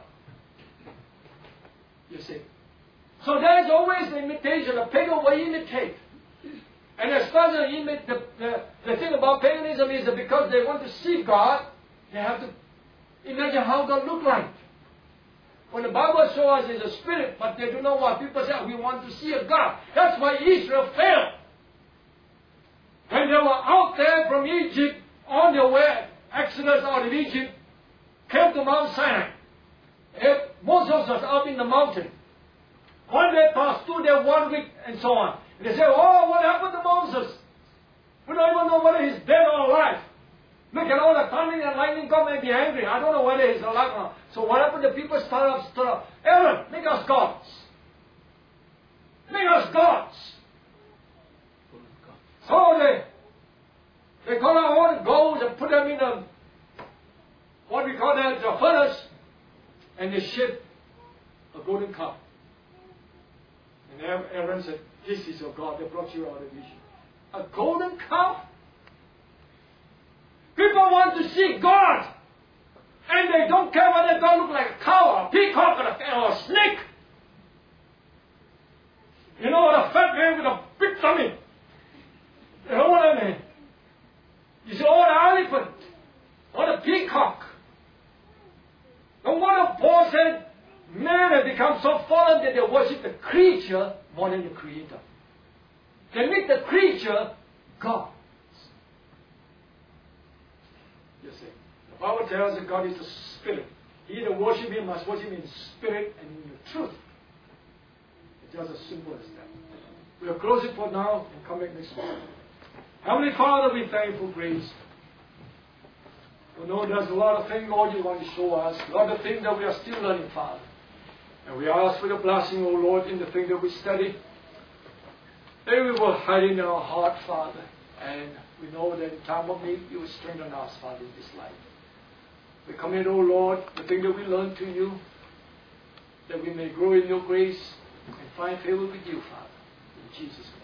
Speaker 2: You see. So there's always an imitation. The pagan will imitate. And as far as the thing about paganism is that because they want to see God, they have to imagine how God look like. When the Bible shows us is a spirit, but they do not want. People say, we want to see a God. That's why Israel failed. When they were out there from Egypt, on their way, Exodus out of Egypt, came to Mount Sinai. Moses was up in the mountain. One day passed, 2 days, 1 week, and so on. And they say, oh, what happened to Moses? We don't even know whether he's dead or alive. Look at all the thunder and lightning come and be angry. I don't know whether he's alive or not. So what happened? The people stir up. Aaron, make us gods. Make us gods. So they call out all the gold and put them in the, what we call that, the furnace, and they shape a golden calf. And Aaron said, this is your God that brought you out of Egypt. A golden calf? People want to see God. And they don't care whether God looks like a cow or a peacock or a snake. You know what, a fat man with a big tummy. You know what I mean? You see, or an elephant, or a peacock. No wonder Paul said, man has become so fallen that they worship the creature more than the Creator. They make the creature God. You see, the Bible tells us that God is the Spirit. He that worship Him must worship Him in spirit and in the truth. It's just as simple as that. We'll close it for now and come back next week. Heavenly Father, we thank you for grace. We know there's a lot of things, Lord, you want to show us. A lot of things that we are still learning, Father. And we ask for your blessing, O Lord, in the thing that we study. That we will hide in our heart, Father. And we know that in time of need, you will strengthen us, Father, in this life. We commit, O Lord, the thing that we learn to you, that we may grow in your grace and find favor with you, Father. In Jesus' name.